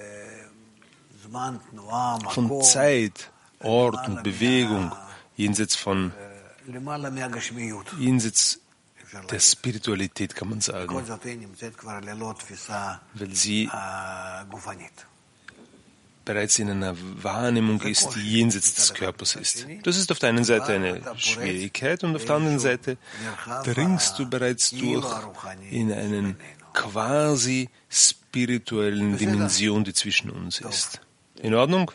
von Zeit, Ort und Bewegung, jenseits von jenseits der Spiritualität, kann man sagen, weil sie bereits in einer Wahrnehmung ist, die jenseits des Körpers ist. Das ist auf der einen Seite eine Schwierigkeit und auf der anderen Seite dringst du bereits durch in einen quasi spirituellen Dimension, die zwischen uns ist. In Ordnung?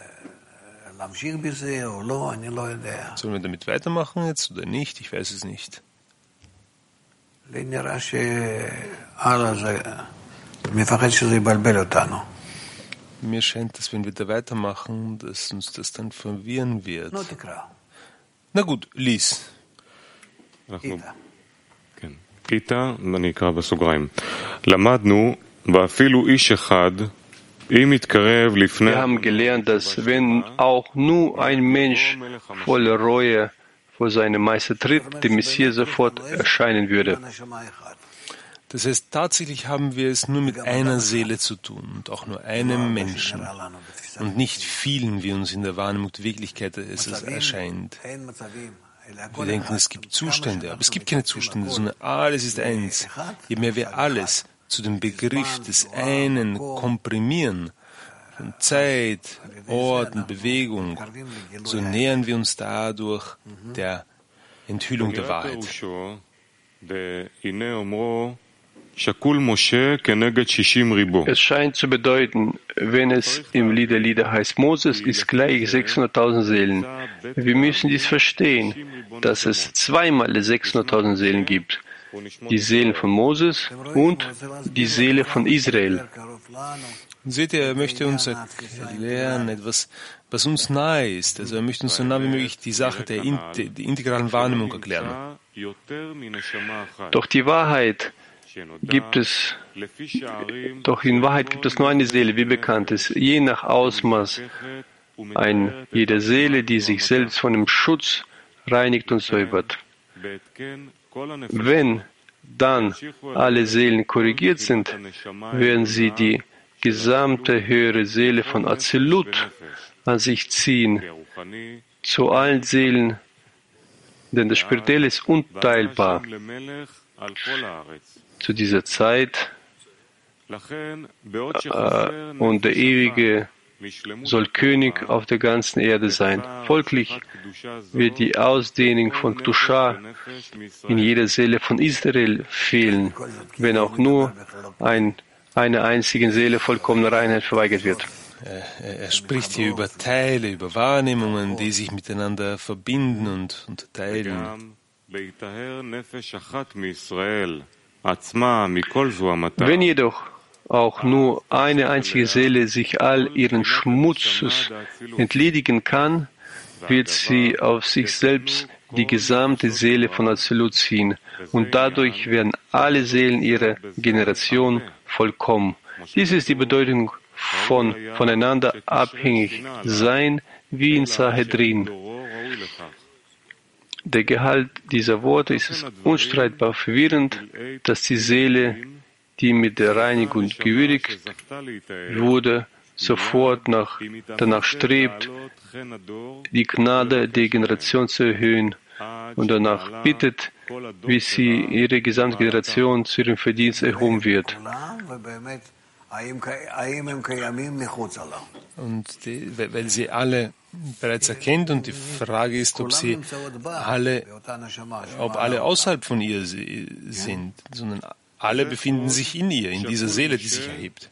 Sollen wir damit weitermachen jetzt oder nicht? Ich weiß es nicht. Mir scheint, dass wenn wir da weitermachen, dass uns das dann verwirren wird. Na gut, lies. איתה, אני אקרא בסוגריים. למדנו, ואפילו איש אחד, אם יתקרב לפני... Wir haben gelernt, dass wenn auch nur ein Mensch voller Reue vor seinem Meister tritt, der Messias sofort erscheinen würde. Das heißt, tatsächlich haben wir es nur mit einer Seele zu tun und auch nur einem Menschen und nicht vielen, wie uns in der Wahrnehmung der Wirklichkeit es erscheint. Wir denken, es gibt Zustände, aber es gibt keine Zustände, sondern alles ist eins. Je mehr wir alles zu dem Begriff des einen komprimieren, von Zeit, Ort und Bewegung, so nähern wir uns dadurch der Enthüllung der Wahrheit. Es scheint zu bedeuten, wenn es im Lied der Lieder heißt, Moses ist gleich sechshunderttausend Seelen. Wir müssen dies verstehen, dass es zweimal sechshunderttausend Seelen gibt. die Seelen von Moses und die Seele von Israel. Seht ihr, er möchte uns erklären, etwas, was uns nahe ist. Also er möchte uns so nah wie möglich die Sache der, in, der integralen Wahrnehmung erklären. Doch die Wahrheit gibt es, doch in Wahrheit gibt es nur eine Seele, wie bekannt ist, je nach Ausmaß ein, jede Seele, die sich selbst von dem Schutz reinigt und säubert. Wenn dann alle Seelen korrigiert sind, werden sie die gesamte höhere Seele von Azilut an sich ziehen, zu allen Seelen, denn das Spirituelle ist unteilbar. Zu dieser Zeit äh, und der Ewige soll König auf der ganzen Erde sein. Folglich wird die Ausdehnung von Kedusha in jeder Seele von Israel fehlen, wenn auch nur ein, einer einzigen Seele vollkommene Reinheit verweigert wird. Er, er spricht hier über Teile, über Wahrnehmungen, die sich miteinander verbinden und, und teilen. Wenn jedoch auch nur eine einzige Seele sich all ihren Schmutzes entledigen kann, wird sie auf sich selbst die gesamte Seele von Azilut ziehen und dadurch werden alle Seelen ihrer Generation vollkommen. Dies ist die Bedeutung von voneinander abhängig sein, wie in Sanhedrin. Der Gehalt dieser Worte ist es unstreitbar verwirrend, dass die Seele, die mit der Reinigung gewürdigt wurde, sofort nach, danach strebt, die Gnade der Generation zu erhöhen und danach bittet, wie sie ihre gesamte Generation zu ihrem Verdienst erhoben wird. Und die, weil sie alle bereits erkennt und die Frage ist, ob sie alle, ob alle außerhalb von ihr sind, sondern alle befinden sich in ihr, in dieser Seele, die sich erhebt.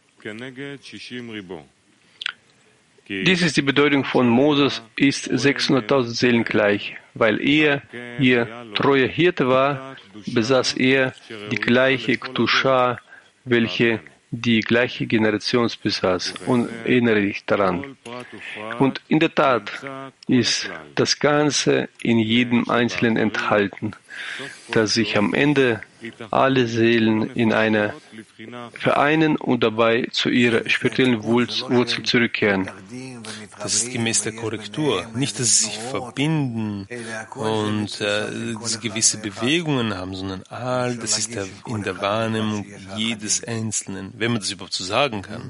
Dies ist die Bedeutung von Moses, ist sechshunderttausend Seelen gleich. Weil er ihr treuer Hirte war, besaß er die gleiche Kedusha, welche die gleiche Generation besaß. Und erinnere dich daran. Und in der Tat ist das Ganze in jedem Einzelnen enthalten, dass sich am Ende alle Seelen in einer vereinen und dabei zu ihrer spirituellen Wurzel zurückkehren. Das ist gemäß der Korrektur. Nicht, dass sie sich verbinden und äh, diese gewisse Bewegungen haben, sondern all das ist der, in der Wahrnehmung jedes Einzelnen, wenn man das überhaupt so sagen kann.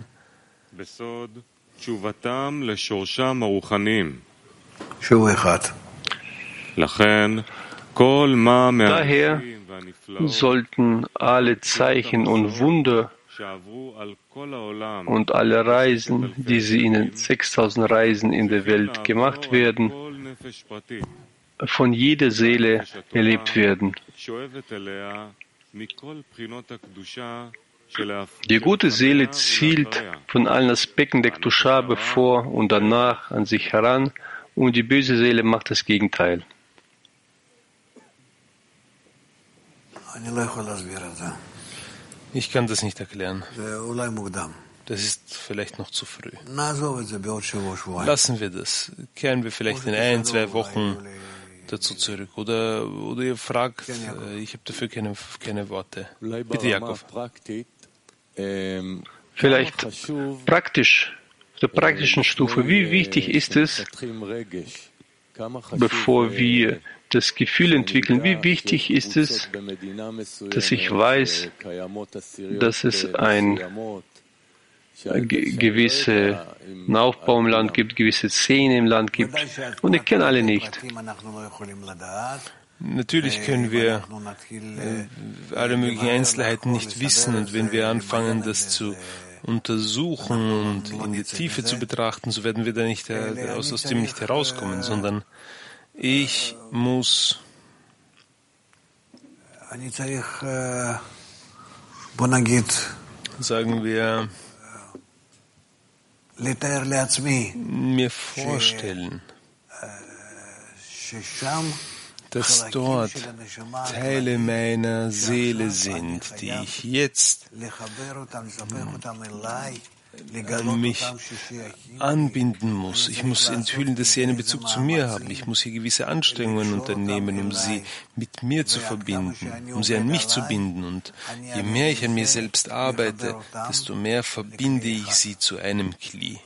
Daher sollten alle Zeichen und Wunder und alle Reisen, die sie in den sechstausend Reisen in der Welt gemacht werden, von jeder Seele erlebt werden. Die gute Seele zielt von allen Aspekten der Kedusha bevor und danach an sich heran und die böse Seele macht das Gegenteil. Ich kann das nicht erklären. Das ist vielleicht noch zu früh. Lassen wir das. Kehren wir vielleicht in ein, zwei Wochen dazu zurück. Oder, oder ihr fragt, ich habe dafür keine, keine Worte. Bitte, Jakob. Vielleicht praktisch, auf der praktischen Stufe, wie wichtig ist es, bevor wir das Gefühl entwickeln, wie wichtig ist es, dass ich weiß, dass es ein gewisse Aufbau im Land gibt, gewisse Szene im Land gibt. Und ich kenne alle nicht. Natürlich können wir äh, alle möglichen Einzelheiten nicht wissen. Und wenn wir anfangen, das zu untersuchen und in die Tiefe zu betrachten, so werden wir da nicht äh, aus, aus dem nicht herauskommen, sondern ich muss sagen wir mir vorstellen, dass dort Teile meiner Seele sind, die ich jetzt an mich anbinden muss. Ich muss enthüllen, dass sie einen Bezug zu mir haben. Ich muss hier gewisse Anstrengungen unternehmen, um sie mit mir zu verbinden, um sie an mich zu binden. Und je mehr ich an mir selbst arbeite, desto mehr verbinde ich sie zu einem Kli.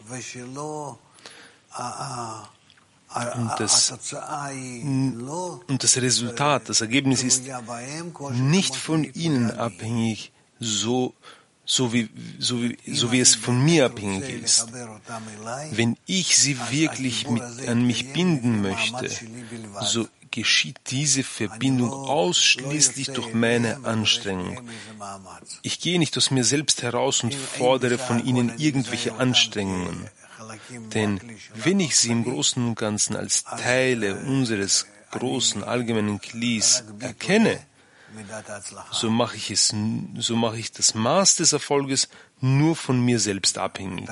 Und das, und das Resultat, das Ergebnis ist nicht von ihnen abhängig, so So wie, so, wie, so wie es von mir abhängig ist. Wenn ich sie wirklich mit, an mich binden möchte, so geschieht diese Verbindung ausschließlich durch meine Anstrengung. Ich gehe nicht aus mir selbst heraus und fordere von ihnen irgendwelche Anstrengungen. Denn wenn ich sie im Großen und Ganzen als Teile unseres großen allgemeinen Klis erkenne, so mache ich es, so mache ich das Maß des Erfolges nur von mir selbst abhängig.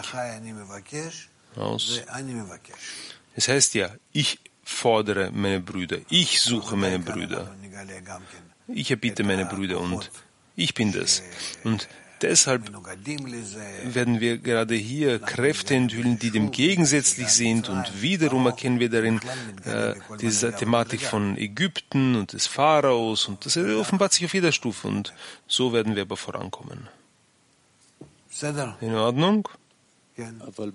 Aus. Es heißt ja, ich fordere meine Brüder, ich suche meine Brüder, ich erbiete meine Brüder und ich bin das. Und deshalb werden wir gerade hier Kräfte enthüllen, die dem gegensätzlich sind, und wiederum erkennen wir darin äh, diese Thematik von Ägypten und des Pharaos, und das offenbart sich auf jeder Stufe, und so werden wir aber vorankommen. In Ordnung? Ähm,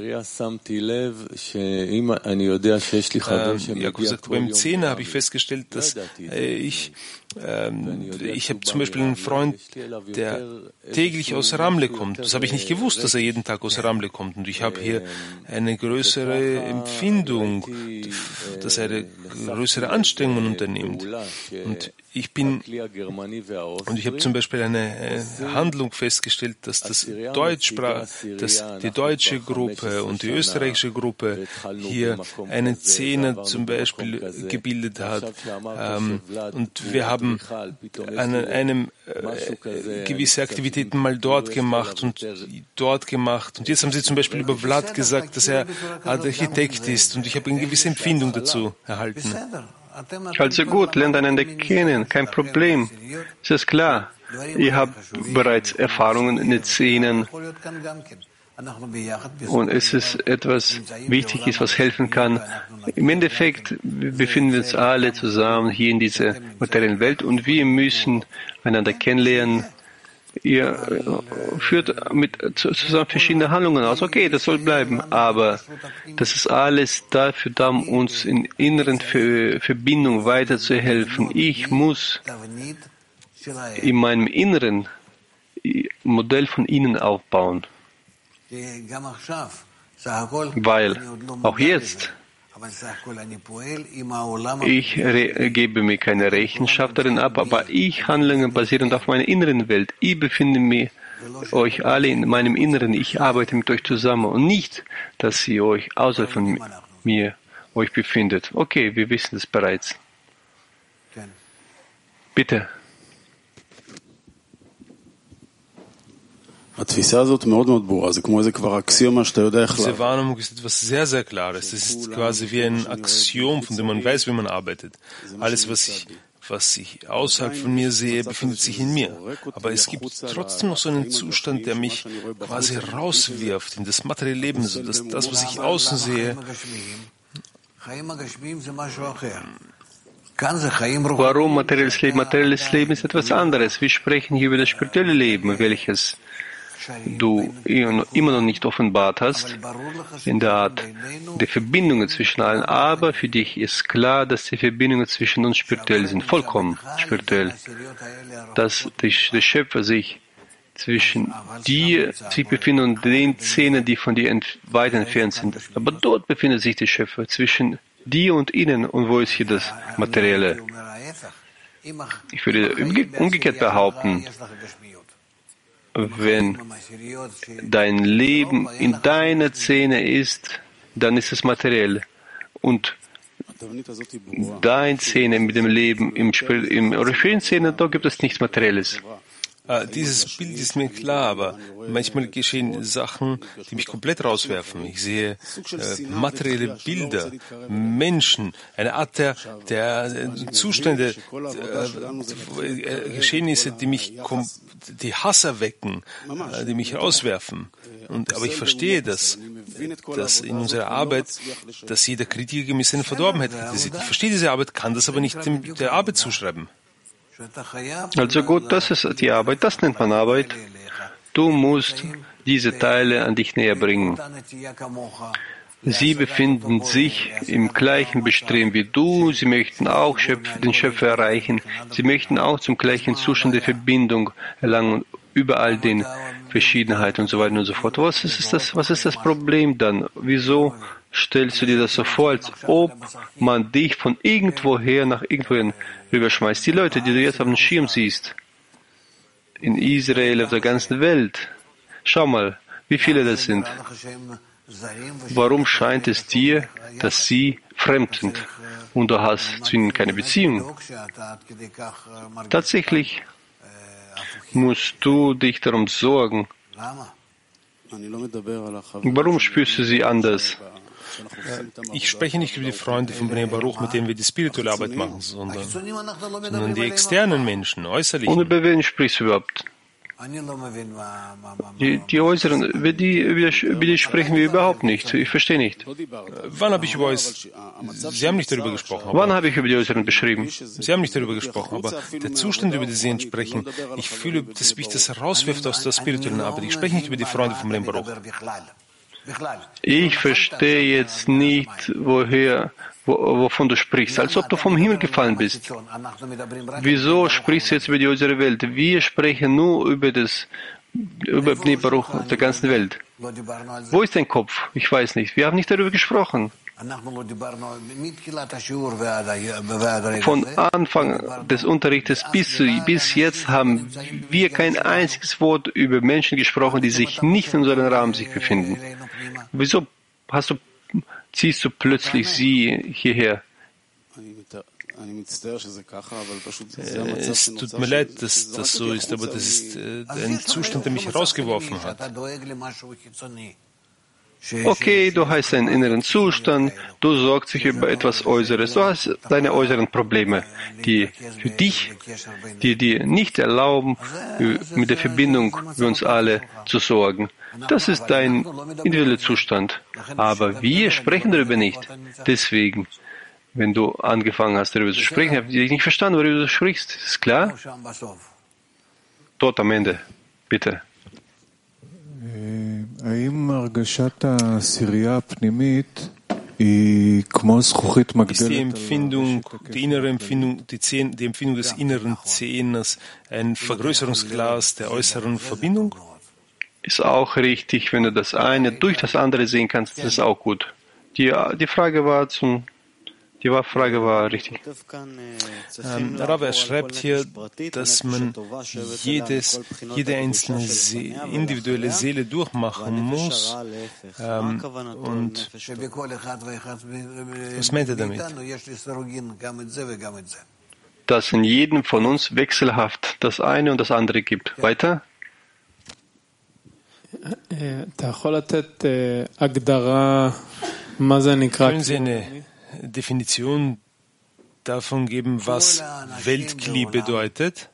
Jakob sagt, beim Zehner habe ich festgestellt, dass äh, ich, ähm, ich habe zum Beispiel einen Freund, der täglich aus Ramle kommt. Das habe ich nicht gewusst, dass er jeden Tag aus Ramle kommt. Und ich habe hier eine größere Empfindung, dass er eine größere Anstrengungen unternimmt. Und ich bin, und ich habe zum Beispiel eine äh, Handlung festgestellt, dass das Deutschsprach, dass die deutsche Gruppe und die österreichische Gruppe hier einen Zehner zum Beispiel gebildet hat. Ähm, und wir haben an einem äh, gewisse Aktivitäten mal dort gemacht und dort gemacht. Und jetzt haben sie zum Beispiel über Vlad gesagt, dass er Architekt ist, und ich habe eine gewisse Empfindung dazu erhalten. Also gut, lernt einander kennen, kein Problem. Es ist klar, ihr habt bereits Erfahrungen in den Szenen, und es ist etwas Wichtiges, was helfen kann. Im Endeffekt befinden wir uns alle zusammen hier in dieser materiellen Welt, und wir müssen einander kennenlernen. Ihr führt mit zusammen verschiedene Handlungen aus. Okay, das soll bleiben, aber das ist alles dafür da, um uns in inneren Verbindung weiterzuhelfen. Ich muss in meinem Inneren Modell von Ihnen aufbauen, weil auch jetzt ich gebe mir keine Rechenschaft darin ab, aber ich handle basierend auf meiner inneren Welt. Ich befinde mich euch alle in meinem Inneren. Ich arbeite mit euch zusammen, und nicht, dass ihr euch außerhalb von mir euch befindet. Okay, wir wissen es bereits. Bitte. Diese Wahrnehmung ist etwas sehr, sehr Klares. Das ist quasi wie ein Axiom, von dem man weiß, wie man arbeitet. Alles, was ich, was ich außerhalb von mir sehe, befindet sich in mir. Aber es gibt trotzdem noch so einen Zustand, der mich quasi rauswirft in das materielle Leben, so dass das, was ich außen sehe, Warum materielles Leben? Materielles Leben ist etwas anderes. Wir sprechen hier über das spirituelle Leben, welches du immer noch nicht offenbart hast, in der Art der Verbindungen zwischen allen. Aber für dich ist klar, dass die Verbindungen zwischen uns spirituell sind, vollkommen spirituell. Dass der Schöpfer sich zwischen dir sich befindet und den Zähnen, die von dir weit entfernt sind. Aber dort befindet sich der Schöpfer, zwischen dir und ihnen. Und wo ist hier das Materielle? Ich würde umgekehrt behaupten, wenn dein Leben in deiner Szene ist, dann ist es materiell. Und deine Szene mit dem Leben im, im europäischen Szene, da gibt es nichts Materielles. Äh, dieses Bild ist mir klar, aber manchmal geschehen Sachen, die mich komplett rauswerfen. Ich sehe äh, materielle Bilder, Menschen, eine Art der, der Zustände, äh, Geschehnisse, die mich, die Hass erwecken, äh, die mich rauswerfen. Und, aber ich verstehe das, dass in unserer Arbeit, dass jeder Kritiker gemäß seiner Verdorbenheit kritisiert. Ich verstehe diese Arbeit, kann das aber nicht dem, der Arbeit zuschreiben. Also gut, das ist die Arbeit, das nennt man Arbeit. Du musst diese Teile an dich näher bringen. Sie befinden sich im gleichen Bestreben wie du, sie möchten auch den Schöpfer erreichen, sie möchten auch zum gleichen Zustand der Verbindung erlangen, überall den Verschiedenheit und so weiter und so fort. Was ist das, was ist das Problem dann? Wieso stellst du dir das so vor, als ob man dich von irgendwoher nach irgendwohin rüberschmeißt? Die Leute, die du jetzt auf dem Schirm siehst, in Israel, auf der ganzen Welt, schau mal, wie viele das sind. Warum scheint es dir, dass sie fremd sind und du hast zu ihnen keine Beziehung? Tatsächlich musst du dich darum sorgen. Warum spürst du sie anders? Ich spreche nicht über die Freunde von Bnei Baruch, mit denen wir die spirituelle Arbeit machen, sondern, sondern die externen Menschen, äußerlichen. Und über wen sprichst du überhaupt? Die, die äußeren, über die, über die sprechen wir überhaupt nicht. Ich verstehe nicht. Wann habe ich über euch? Sie haben nicht darüber gesprochen. Wann habe ich über die Äußeren beschrieben? Sie haben nicht darüber gesprochen, aber der Zustand, über den Sie sprechen, ich fühle, dass mich das herauswirft aus der spirituellen Arbeit. Ich spreche nicht über die Freunde von Bnei Baruch. Ich verstehe jetzt nicht, woher, wo, wovon du sprichst, als ob du vom Himmel gefallen bist. Wieso sprichst du jetzt über die äußere Welt? Wir sprechen nur über das, über Bnei Baruch auf der ganzen Welt. Wo ist dein Kopf? Ich weiß nicht. Wir haben nicht darüber gesprochen. Von Anfang des Unterrichtes bis, bis jetzt haben wir kein einziges Wort über Menschen gesprochen, die sich nicht in unserem Rahmen sich befinden. Wieso hast du, ziehst du plötzlich sie hierher? Es tut mir leid, dass das so ist, aber das ist äh, ein Zustand, der mich herausgeworfen hat. Okay, du hast einen inneren Zustand, du sorgst dich über etwas Äußeres, du hast deine äußeren Probleme, die für dich, die dir nicht erlauben, mit der Verbindung für uns alle zu sorgen. Das ist dein individueller Zustand. Aber wir sprechen darüber nicht. Deswegen, wenn du angefangen hast, darüber zu sprechen, habe ich nicht verstanden, worüber du sprichst. Ist klar? Dort am Ende. Bitte. Ist die Empfindung, die innere Empfindung, die, Zehn, die Empfindung des inneren Zehners ein Vergrößerungsglas der äußeren Verbindung? Ist auch richtig, wenn du das eine durch das andere sehen kannst, das ist auch gut. Die, die Frage war zum Die Frage war richtig. Ähm, Rav, er schreibt hier, dass man jedes, jede einzelne See, individuelle Seele durchmachen muss. Ähm, und was meint er damit? Dass in jedem von uns wechselhaft das eine und das andere gibt. Weiter? Können Sie eine Definition davon geben, was Weltkli bedeutet?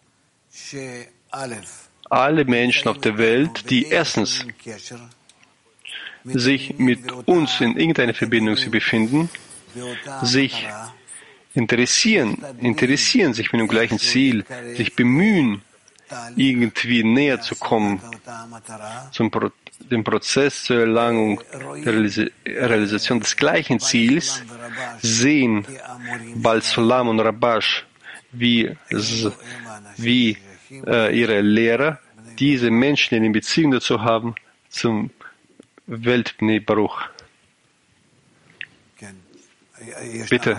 Alle Menschen auf der Welt, die erstens sich mit uns in irgendeiner Verbindung sie befinden, sich interessieren, interessieren sich mit dem gleichen Ziel, sich bemühen, irgendwie näher zu kommen zum Pro dem Prozess zur Erlangung der Realis Realisation des gleichen Ziels, sehen Baal Sulam und Rabash wie, wie äh, ihre Lehrer, diese Menschen in Beziehung dazu haben zum Welt Bnei Baruch. Bitte.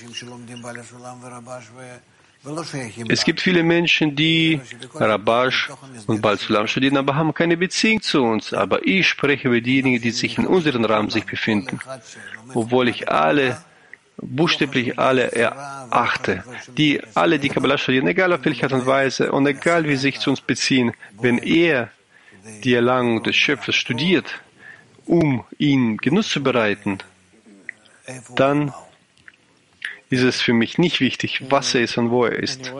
Es gibt viele Menschen, die Rabash und Baal Sulam studieren, aber haben keine Beziehung zu uns. Aber ich spreche über diejenigen, die sich in unserem Rahmen sich befinden. Obwohl ich alle buchstäblich alle erachte, die alle die Kabbalah studieren, egal auf welche Art und Weise und egal wie sie sich zu uns beziehen, wenn er die Erlangung des Schöpfers studiert, um ihm Genuss zu bereiten, dann ist es für mich nicht wichtig, was er ist und wo er ist.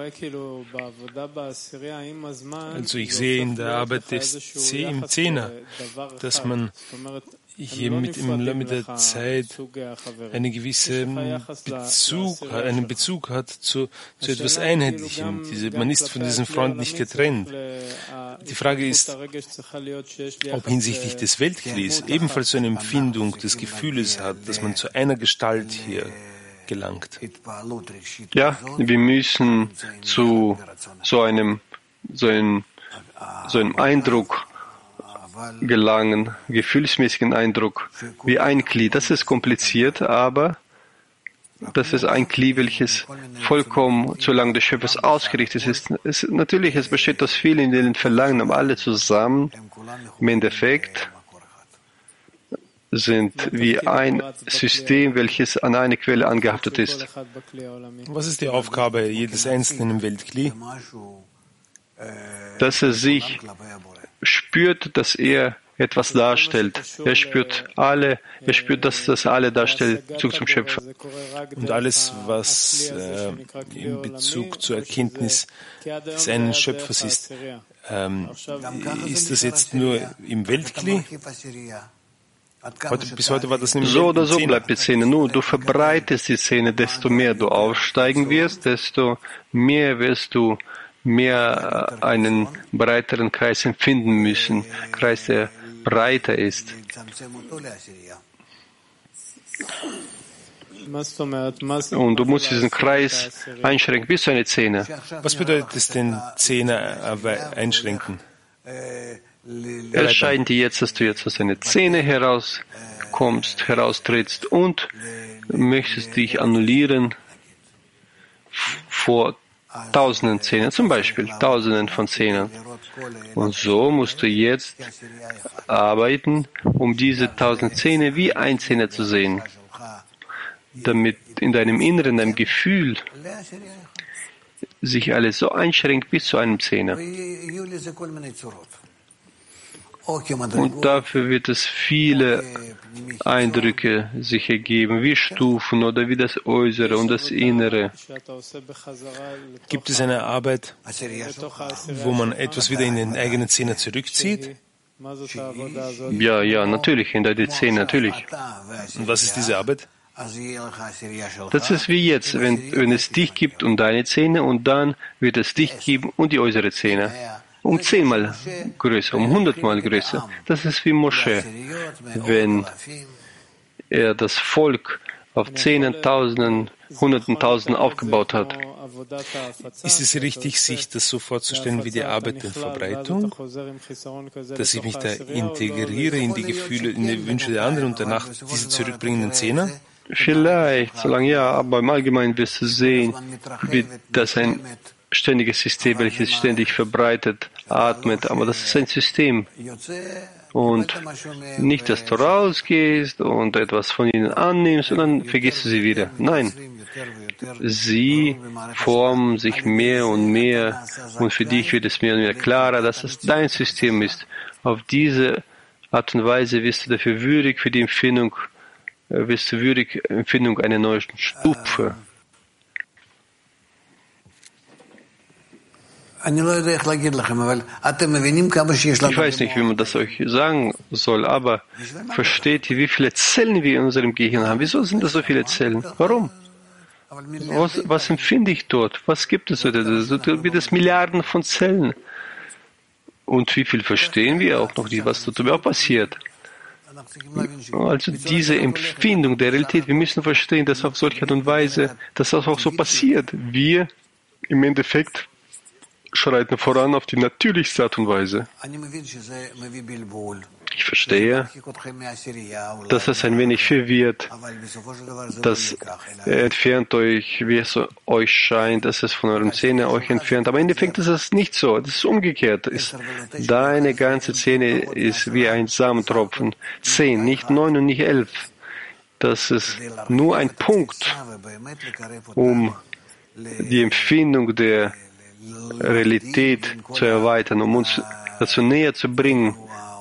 Also ich sehe in der Arbeit des C im Zehner, dass man hier mit, im, mit der Zeit einen gewissen Bezug, einen Bezug hat zu, zu etwas Einheitlichem. Diese, man ist von diesem Freund nicht getrennt. Die Frage ist, ob hinsichtlich des Weltklies ebenfalls so eine Empfindung des Gefühles hat, dass man zu einer Gestalt hier gelangt. Ja, wir müssen zu so einem, so einem, so einem Eindruck gelangen, gefühlsmäßigen Eindruck, wie ein Glied. Das ist kompliziert, aber das ist ein Glied, welches vollkommen zur Erlangung des Schöpfers ausgerichtet ist. Es, natürlich, es besteht aus vielen in den Verlangen, aber alle zusammen im Endeffekt sind wie ein System, welches an eine Quelle angehaftet ist. Was ist die Aufgabe jedes Einzelnen im Weltkli? Dass er sich spürt, dass er etwas darstellt. Er spürt alle, er spürt, dass das alle darstellt, Bezug zum Schöpfer. Und alles, was äh, in Bezug zur Erkenntnis des einen Schöpfers ist, ähm, ist das jetzt nur im Weltkli? Heute, bis heute war das nämlich so oder so bleibt die Szene. Nur du verbreitest die Szene, desto mehr du aufsteigen wirst, desto mehr wirst du mehr einen breiteren Kreis empfinden müssen, Kreis, der breiter ist. Und du musst diesen Kreis einschränken bis zu einer Zehner. Was bedeutet es denn, Zehner einschränken? Erscheint dir jetzt, dass du jetzt aus einer Zehne herauskommst, heraustrittst und möchtest dich annullieren vor tausenden Zähnen, zum Beispiel tausenden von Zähnen. Und so musst du jetzt arbeiten, um diese tausend Zähne wie ein Zehner zu sehen, damit in deinem Inneren, deinem Gefühl sich alles so einschränkt bis zu einem Zehner. Und dafür wird es viele Eindrücke sich ergeben, wie Stufen oder wie das Äußere und das Innere. Gibt es eine Arbeit, wo man etwas wieder in den eigenen Zehner zurückzieht? Ja, ja, natürlich, in der Zehner, natürlich. Und was ist diese Arbeit? Das ist wie jetzt, wenn, wenn es dich gibt und deine Zähne und dann wird es dich geben und die äußere Zähne. Um zehnmal größer, um hundertmal größer. Das ist wie Mosche, wenn er das Volk auf Zehnen, Tausenden, Hunderten, Tausenden aufgebaut hat. Ist es richtig, sich das so vorzustellen wie die Arbeit der Verbreitung, dass ich mich da integriere in die Gefühle, in die Wünsche der anderen und danach diese zurückbringenden Zehner? Vielleicht, solange ja, aber im Allgemeinen wirst du sehen, wie das ein ständiges System, welches ständig verbreitet, atmet, aber das ist ein System. Und nicht, dass du rausgehst und etwas von ihnen annimmst und dann vergisst du sie wieder. Nein, sie formen sich mehr und mehr und für dich wird es mehr und mehr klarer, dass es dein System ist. Auf diese Art und Weise wirst du dafür würdig für die Empfindung, wirst du würdig Empfindung einer neuen Stufe. Ich weiß nicht, wie man das euch sagen soll, aber versteht ihr, wie viele Zellen wir in unserem Gehirn haben? Wieso sind das so viele Zellen? Warum? Was, was empfinde ich dort? Was gibt es dort? Dort gibt es Milliarden von Zellen. Und wie viel verstehen wir auch noch nicht, was dort überhaupt passiert? Also diese Empfindung der Realität, wir müssen verstehen, dass auf solche Art und Weise, dass das auch so passiert. Wir im Endeffekt schreiten voran auf die natürlichste Art und Weise. Ich verstehe, dass es ein wenig verwirrt, das entfernt euch, wie es euch scheint, dass es von eurem Zähne euch entfernt. Aber im Endeffekt ist es nicht so, das ist umgekehrt. Deine ganze Zähne ist wie ein Samentropfen. Zehn, nicht neun und nicht elf. dass es nur ein Punkt, um die Empfindung der Realität zu erweitern, um uns dazu näher zu bringen,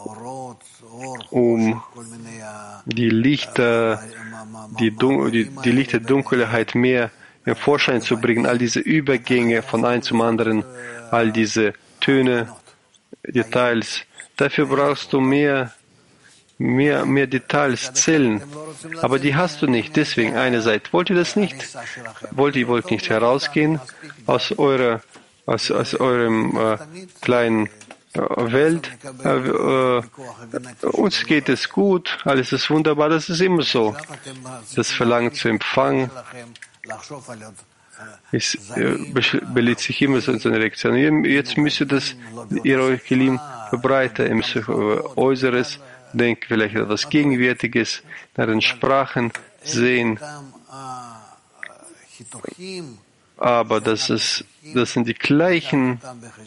um die Lichter, die, Dun die, die Lichter der Dunkelheit mehr im Vorschein zu bringen, all diese Übergänge von einem zum anderen, all diese Töne, Details. Dafür brauchst du mehr, mehr, mehr Details, Zellen. Aber die hast du nicht. Deswegen eine Seite. Wollt ihr das nicht? Wollt ihr wollt nicht herausgehen aus eurer, aus, aus eurem äh, kleinen äh, Welt? Äh, äh, uns geht es gut, alles ist wunderbar. Das ist immer so. Das Verlangen zu empfangen ist, äh, belegt sich immer so in seiner Reaktion. Jetzt müsst ihr das, ihr euch geliehen, verbreiten. Ihr müsst euch Äußeres denken, vielleicht etwas Gegenwärtiges, nach den Sprachen sehen. Aber das, ist, das sind die gleichen,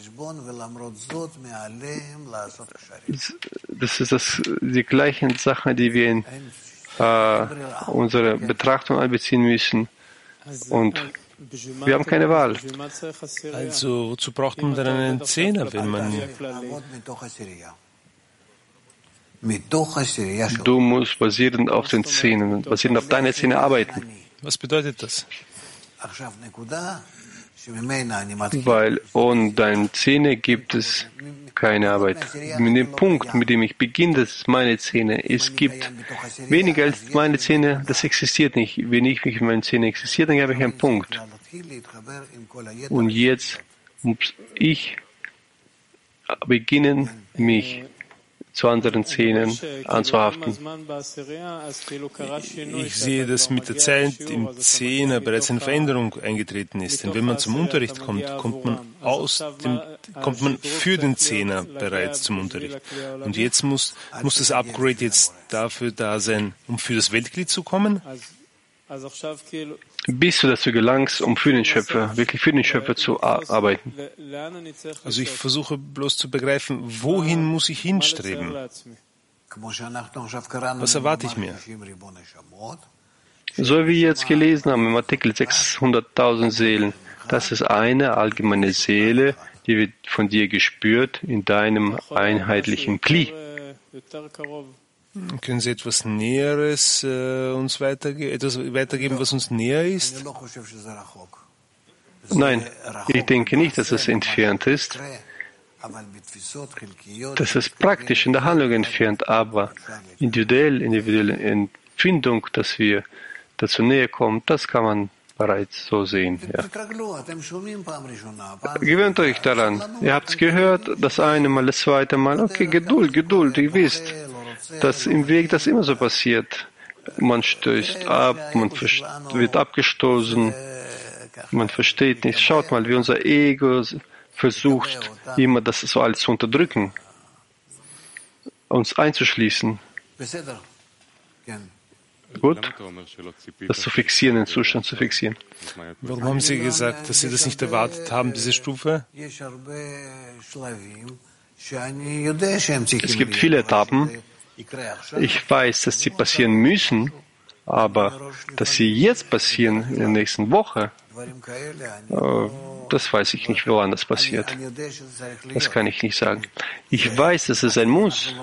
das ist das, die gleichen Sachen, die wir in äh, unsere Betrachtung einbeziehen müssen. Und wir haben keine Wahl. Also, wozu braucht man dann einen Zehner, wenn man... Du musst basierend auf den Zähnen, basierend auf deine Zähne arbeiten. Was bedeutet das? Weil ohne deine Zähne gibt es keine Arbeit. Mit dem Punkt, mit dem ich beginne, das ist meine Zähne. Es gibt weniger als meine Zähne, das existiert nicht. Wenn ich mich mit meinen Zähnen existiere, dann habe ich einen Punkt. Und jetzt muss ich beginnen, mich zu anderen Zähnen anzuhaften. Ich sehe, dass mit der Zeit im Zehner bereits eine Veränderung eingetreten ist. Denn wenn man zum Unterricht kommt, kommt man aus dem, kommt man für den Zehner bereits zum Unterricht. Und jetzt muss, muss das Upgrade jetzt dafür da sein, um für das Weltglied zu kommen? Bis du dazu gelangst, um für den Schöpfer, wirklich für den Schöpfer zu arbeiten. Also ich versuche bloß zu begreifen, wohin muss ich hinstreben? Was erwarte ich mir? So wie wir jetzt gelesen haben im Artikel sechshunderttausend Seelen, das ist eine allgemeine Seele, die wird von dir gespürt in deinem einheitlichen Kli. Können Sie etwas Näheres äh, uns weiterge etwas weitergeben, was uns näher ist? Nein, ich denke nicht, dass es entfernt ist. Das ist praktisch in der Handlung entfernt, aber individuell, individuelle Empfindung, dass wir dazu näher kommen, das kann man bereits so sehen. Ja. Gewöhnt euch daran. Ihr habt es gehört, das eine Mal, das zweite Mal. Okay, Geduld, Geduld, ihr wisst, dass im Weg das immer so passiert. Man stößt ab, man wird abgestoßen, man versteht nicht. Schaut mal, wie unser Ego versucht, immer das so alles zu unterdrücken, uns einzuschließen. Gut, das zu fixieren, den Zustand zu fixieren. Warum haben Sie gesagt, dass Sie das nicht erwartet haben, diese Stufe? Es gibt viele Etappen. Ich weiß, dass sie passieren müssen, aber dass sie jetzt passieren in der nächsten Woche, das weiß ich nicht, woran das passiert. Das kann ich nicht sagen. Ich weiß, dass es ein Muss.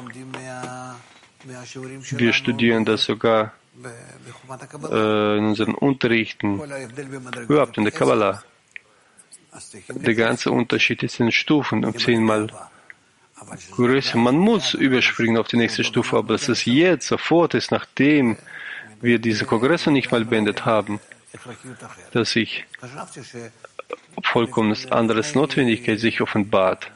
Wir studieren das sogar äh, in unseren Unterrichten, überhaupt in der Kabbalah. Der ganze Unterschied ist in den Stufen um zehnmal größer. Man muss überspringen auf die nächste Stufe, aber dass es jetzt sofort ist, nachdem wir diesen Kongress noch nicht mal beendet haben, dass sich vollkommen anderes Notwendigkeit sich offenbart.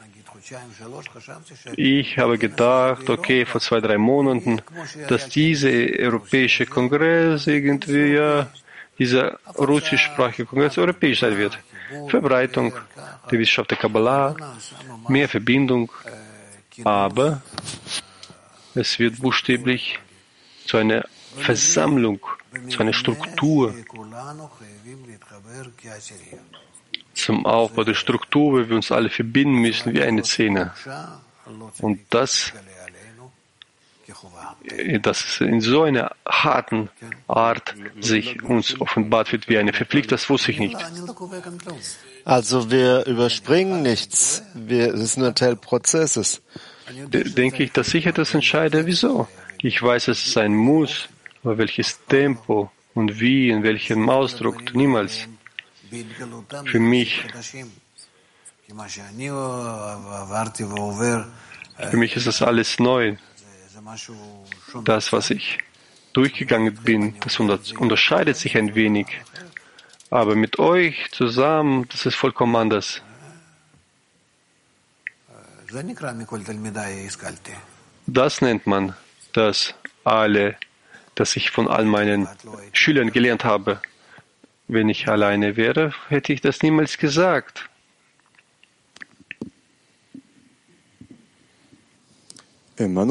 Ich habe gedacht, okay, vor zwei, drei Monaten, dass dieser europäische Kongress irgendwie, ja, dieser russischsprachige Kongress europäisch sein wird. Verbreitung der Wissenschaft der Kabbalah, mehr Verbindung, aber es wird buchstäblich zu einer Versammlung, zu einer Struktur, zum Aufbau der Struktur, wo wir uns alle verbinden müssen wie eine Zähne. Und das dass es in so einer harten Art sich uns offenbart wird wie eine Verpflichtung, das wusste ich nicht. Also wir überspringen nichts. Wir, es ist nur ein Teil des Prozesses. D- denke ich, dass ich etwas entscheide. Wieso? Ich weiß, dass es sein muss, aber welches Tempo und wie, in welchem Ausdruck, niemals. Für mich, für mich ist das alles neu. Das, was ich durchgegangen bin, das unterscheidet sich ein wenig. Aber mit euch zusammen, das ist vollkommen anders. Das nennt man das alle, das ich von all meinen Schülern gelernt habe. Wenn ich alleine wäre, hätte ich das niemals gesagt. David,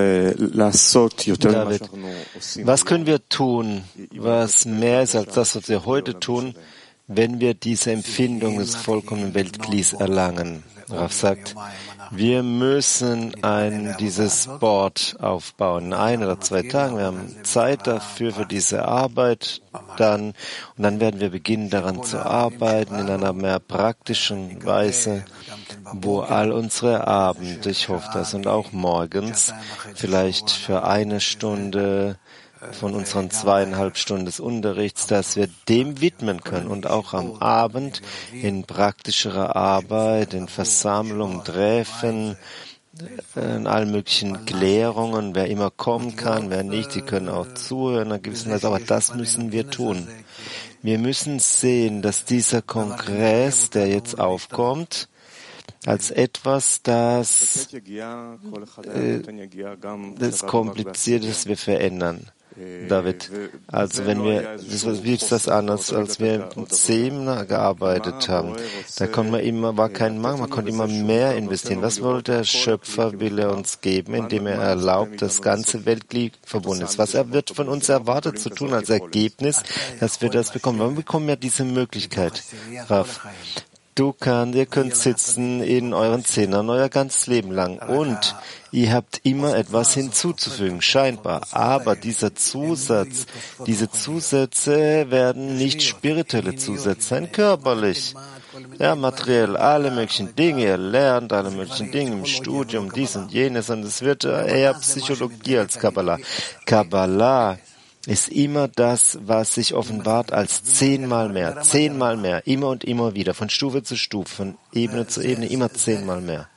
was können wir tun, was mehr ist als das, was wir heute tun, wenn wir diese Empfindung des vollkommenen Weltglieds erlangen? Rav sagt, wir müssen ein, dieses Board aufbauen, in ein oder zwei Tagen. Wir haben Zeit dafür, für diese Arbeit dann. Und dann werden wir beginnen, daran zu arbeiten, in einer mehr praktischen Weise, wo all unsere Abende, ich hoffe das, und auch morgens, vielleicht für eine Stunde von unseren zweieinhalb Stunden des Unterrichts, dass wir dem widmen können und auch am Abend in praktischerer Arbeit, in Versammlungen, Treffen, in allen möglichen Klärungen, wer immer kommen kann, wer nicht, sie können auch zuhören, in einer gewissen Weise, aber das müssen wir tun. Wir müssen sehen, dass dieser Kongress, der jetzt aufkommt, als etwas, das, äh, das kompliziert ist, wir verändern. David, also wenn wir, wie ist das anders, als wir im Seminar gearbeitet haben, da konnte man immer, war kein Mangel, man konnte immer mehr investieren. Was wollte der Schöpfer, will er uns geben, indem er erlaubt, dass das ganze Weltglied verbunden ist? Was er wird von uns erwartet zu tun als Ergebnis, dass wir das bekommen? Wir bekommen ja diese Möglichkeit, Rav. Du kannst, ihr könnt sitzen in euren Zehnern euer ganzes Leben lang und ihr habt immer etwas hinzuzufügen, scheinbar. Aber dieser Zusatz, diese Zusätze werden nicht spirituelle Zusätze sein, körperlich. Ja, materiell, alle möglichen Dinge, ihr lernt alle möglichen Dinge im Studium, dies und jenes, und es wird eher Psychologie als Kabbalah. Kabbalah ist immer das, was sich offenbart als zehnmal mehr, zehnmal mehr, immer und immer wieder, von Stufe zu Stufe, von Ebene zu Ebene, immer zehnmal mehr.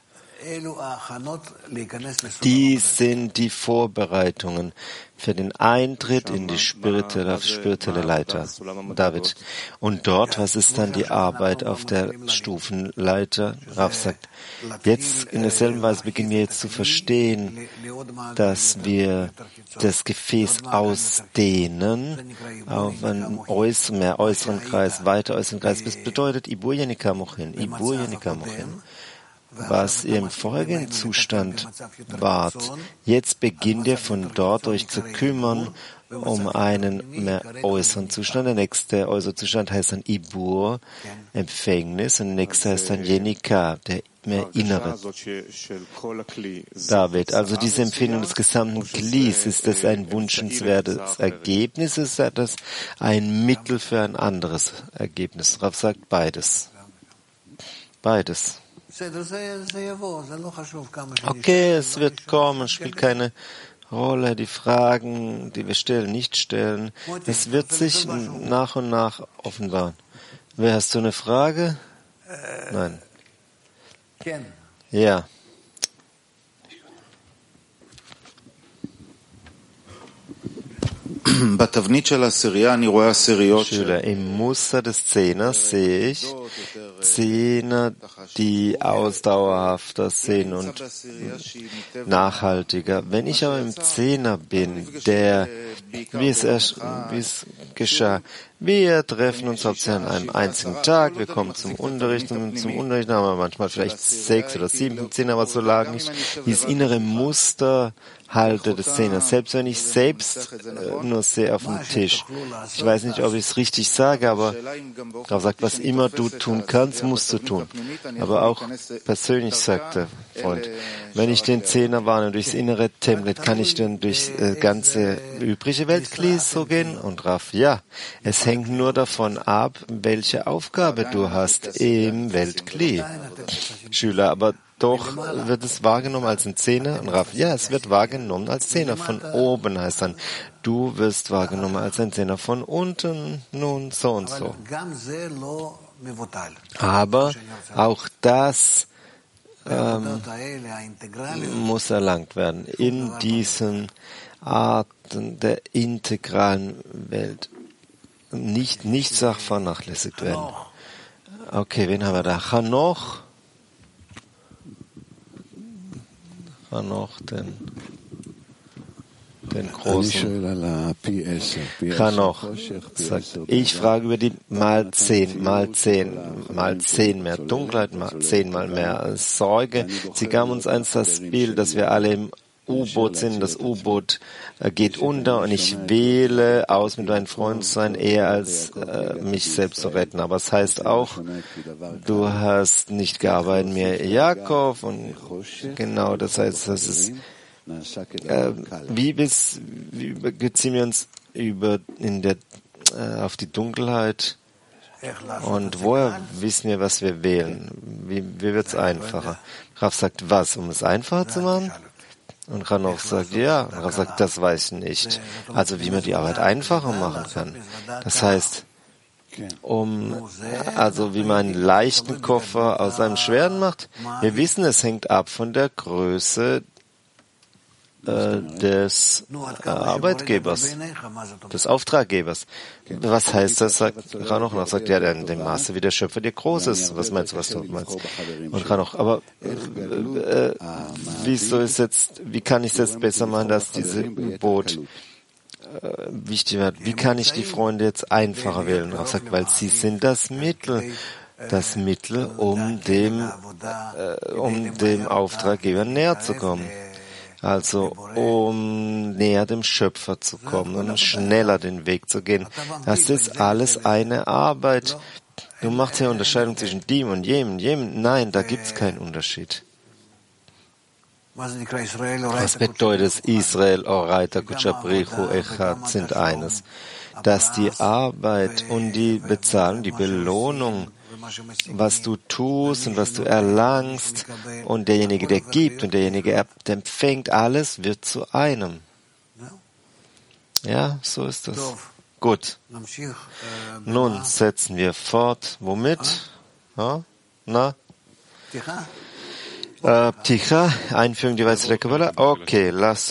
Dies sind die Vorbereitungen für den Eintritt in die spirituelle, spirituelle Leiter, David. Und dort, was ist dann die Arbeit auf der Stufenleiter? Rav sagt, jetzt in derselben Weise beginnen wir jetzt zu verstehen, dass wir das Gefäß ausdehnen auf einen äußeren, mehr äußeren Kreis, weiter äußeren Kreis. Das bedeutet Ibur Yenika Mochin, Ibur Yenika Mochin. Was ihr im vorigen Zustand wart. Jetzt beginnt ihr von dort euch zu kümmern um einen mehr äußeren Zustand. Der nächste äußere Zustand heißt dann Ibur, Empfängnis, und der nächste heißt dann Jenika, der mehr innere. David, also diese Empfindung des gesamten Glies, ist das ein wünschenswertes Ergebnis, ist das ein Mittel für ein anderes Ergebnis? Rav sagt beides. Beides. Okay, es wird kommen, spielt keine Rolle, die Fragen, die wir stellen, nicht stellen. Es wird sich nach und nach offenbaren. Wer, hast du eine Frage? Nein. Ja. Schüler, im Muster des Zehners sehe ich Zehner, die ausdauerhafter sind und nachhaltiger. Wenn ich aber im Zehner bin, der, wie es, erst, wie es geschah, Wir treffen uns hauptsächlich an einem einzigen Tag, wir kommen zum Unterricht und zum Unterricht haben wir manchmal vielleicht sechs oder sieben Zehner, aber solange ich dieses innere Muster halte des Zehners, selbst wenn ich selbst äh, nur sehe auf dem Tisch. Ich weiß nicht, ob ich es richtig sage, aber er sagt, was immer du tun kannst, musst du tun. Aber auch persönlich sagt der Freund, wenn ich den Zehner warne durchs innere Template, kann ich dann durchs äh, ganze übrige Weltkli so gehen? Und Raff, ja, es hängt nur davon ab, welche Aufgabe du hast im Weltkli. Schüler, aber doch wird es wahrgenommen als ein Zehner. Und Raff, ja, es wird wahrgenommen als Zehner. Von oben heißt dann, du wirst wahrgenommen als ein Zehner. Von unten, nun so und so. Aber auch das ähm, muss erlangt werden in diesen Arten der integralen Welt. Nicht, nichts darf vernachlässigt werden. Okay, wen haben wir da? Hanoch. Hanoch, den, den großen. Hanoch sagt, ich frage über die mal zehn, mal zehn, mal zehn mehr Dunkelheit, mal zehn mal mehr Sorge. Sie gaben uns einst das Bild, dass wir alle im U-Boot sind, das U-Boot äh, geht unter und ich wähle aus, mit meinem Freund zu sein, eher als äh, mich selbst zu retten. Aber es das heißt auch, du hast nicht gearbeitet mehr, Jakob, und genau, das heißt, das ist, äh, wie bis, wie beziehen wir uns über, in der, äh, auf die Dunkelheit und woher wissen wir, was wir wählen? Wie, wie wird's einfacher? Raff sagt, was, um es einfacher zu machen? Und Hanoch sagt, ja. Und Rav sagt, das weiß ich nicht. Also wie man die Arbeit einfacher machen kann. Das heißt, um, also wie man einen leichten Koffer aus einem schweren macht. Wir wissen, es hängt ab von der Größe äh, des äh, Arbeitgebers, des Auftraggebers. Was heißt das? Sagt Hanoch noch, sagt ja, in dem Maße, wie der Schöpfer dir groß ist. Was meinst du, was du meinst? Und Hanoch, aber äh, äh, wieso ist jetzt, wie kann ich es jetzt besser machen, dass diese U-Boot äh, wichtig wird? Wie kann ich die Freunde jetzt einfacher wählen? Er sagt, weil sie sind das Mittel, das Mittel, um dem, äh, um dem Auftraggeber näher zu kommen. Also, um näher dem Schöpfer zu kommen und schneller den Weg zu gehen. Das ist alles eine Arbeit. Du machst ja Unterscheidung zwischen dem und jenem und jenem. Nein, da gibt's keinen Unterschied. Was bedeutet Israel, Oraita, Kuchabrichu, Echad sind eines? Dass die Arbeit und die Bezahlung, die Belohnung, was du tust und was du erlangst und derjenige, der gibt und derjenige, der empfängt, alles wird zu einem. Ja, so ist das. Gut. Nun setzen wir fort. Womit? Ja? Na? Pticha, Einführung die Weise der Kabbalah. Okay, lass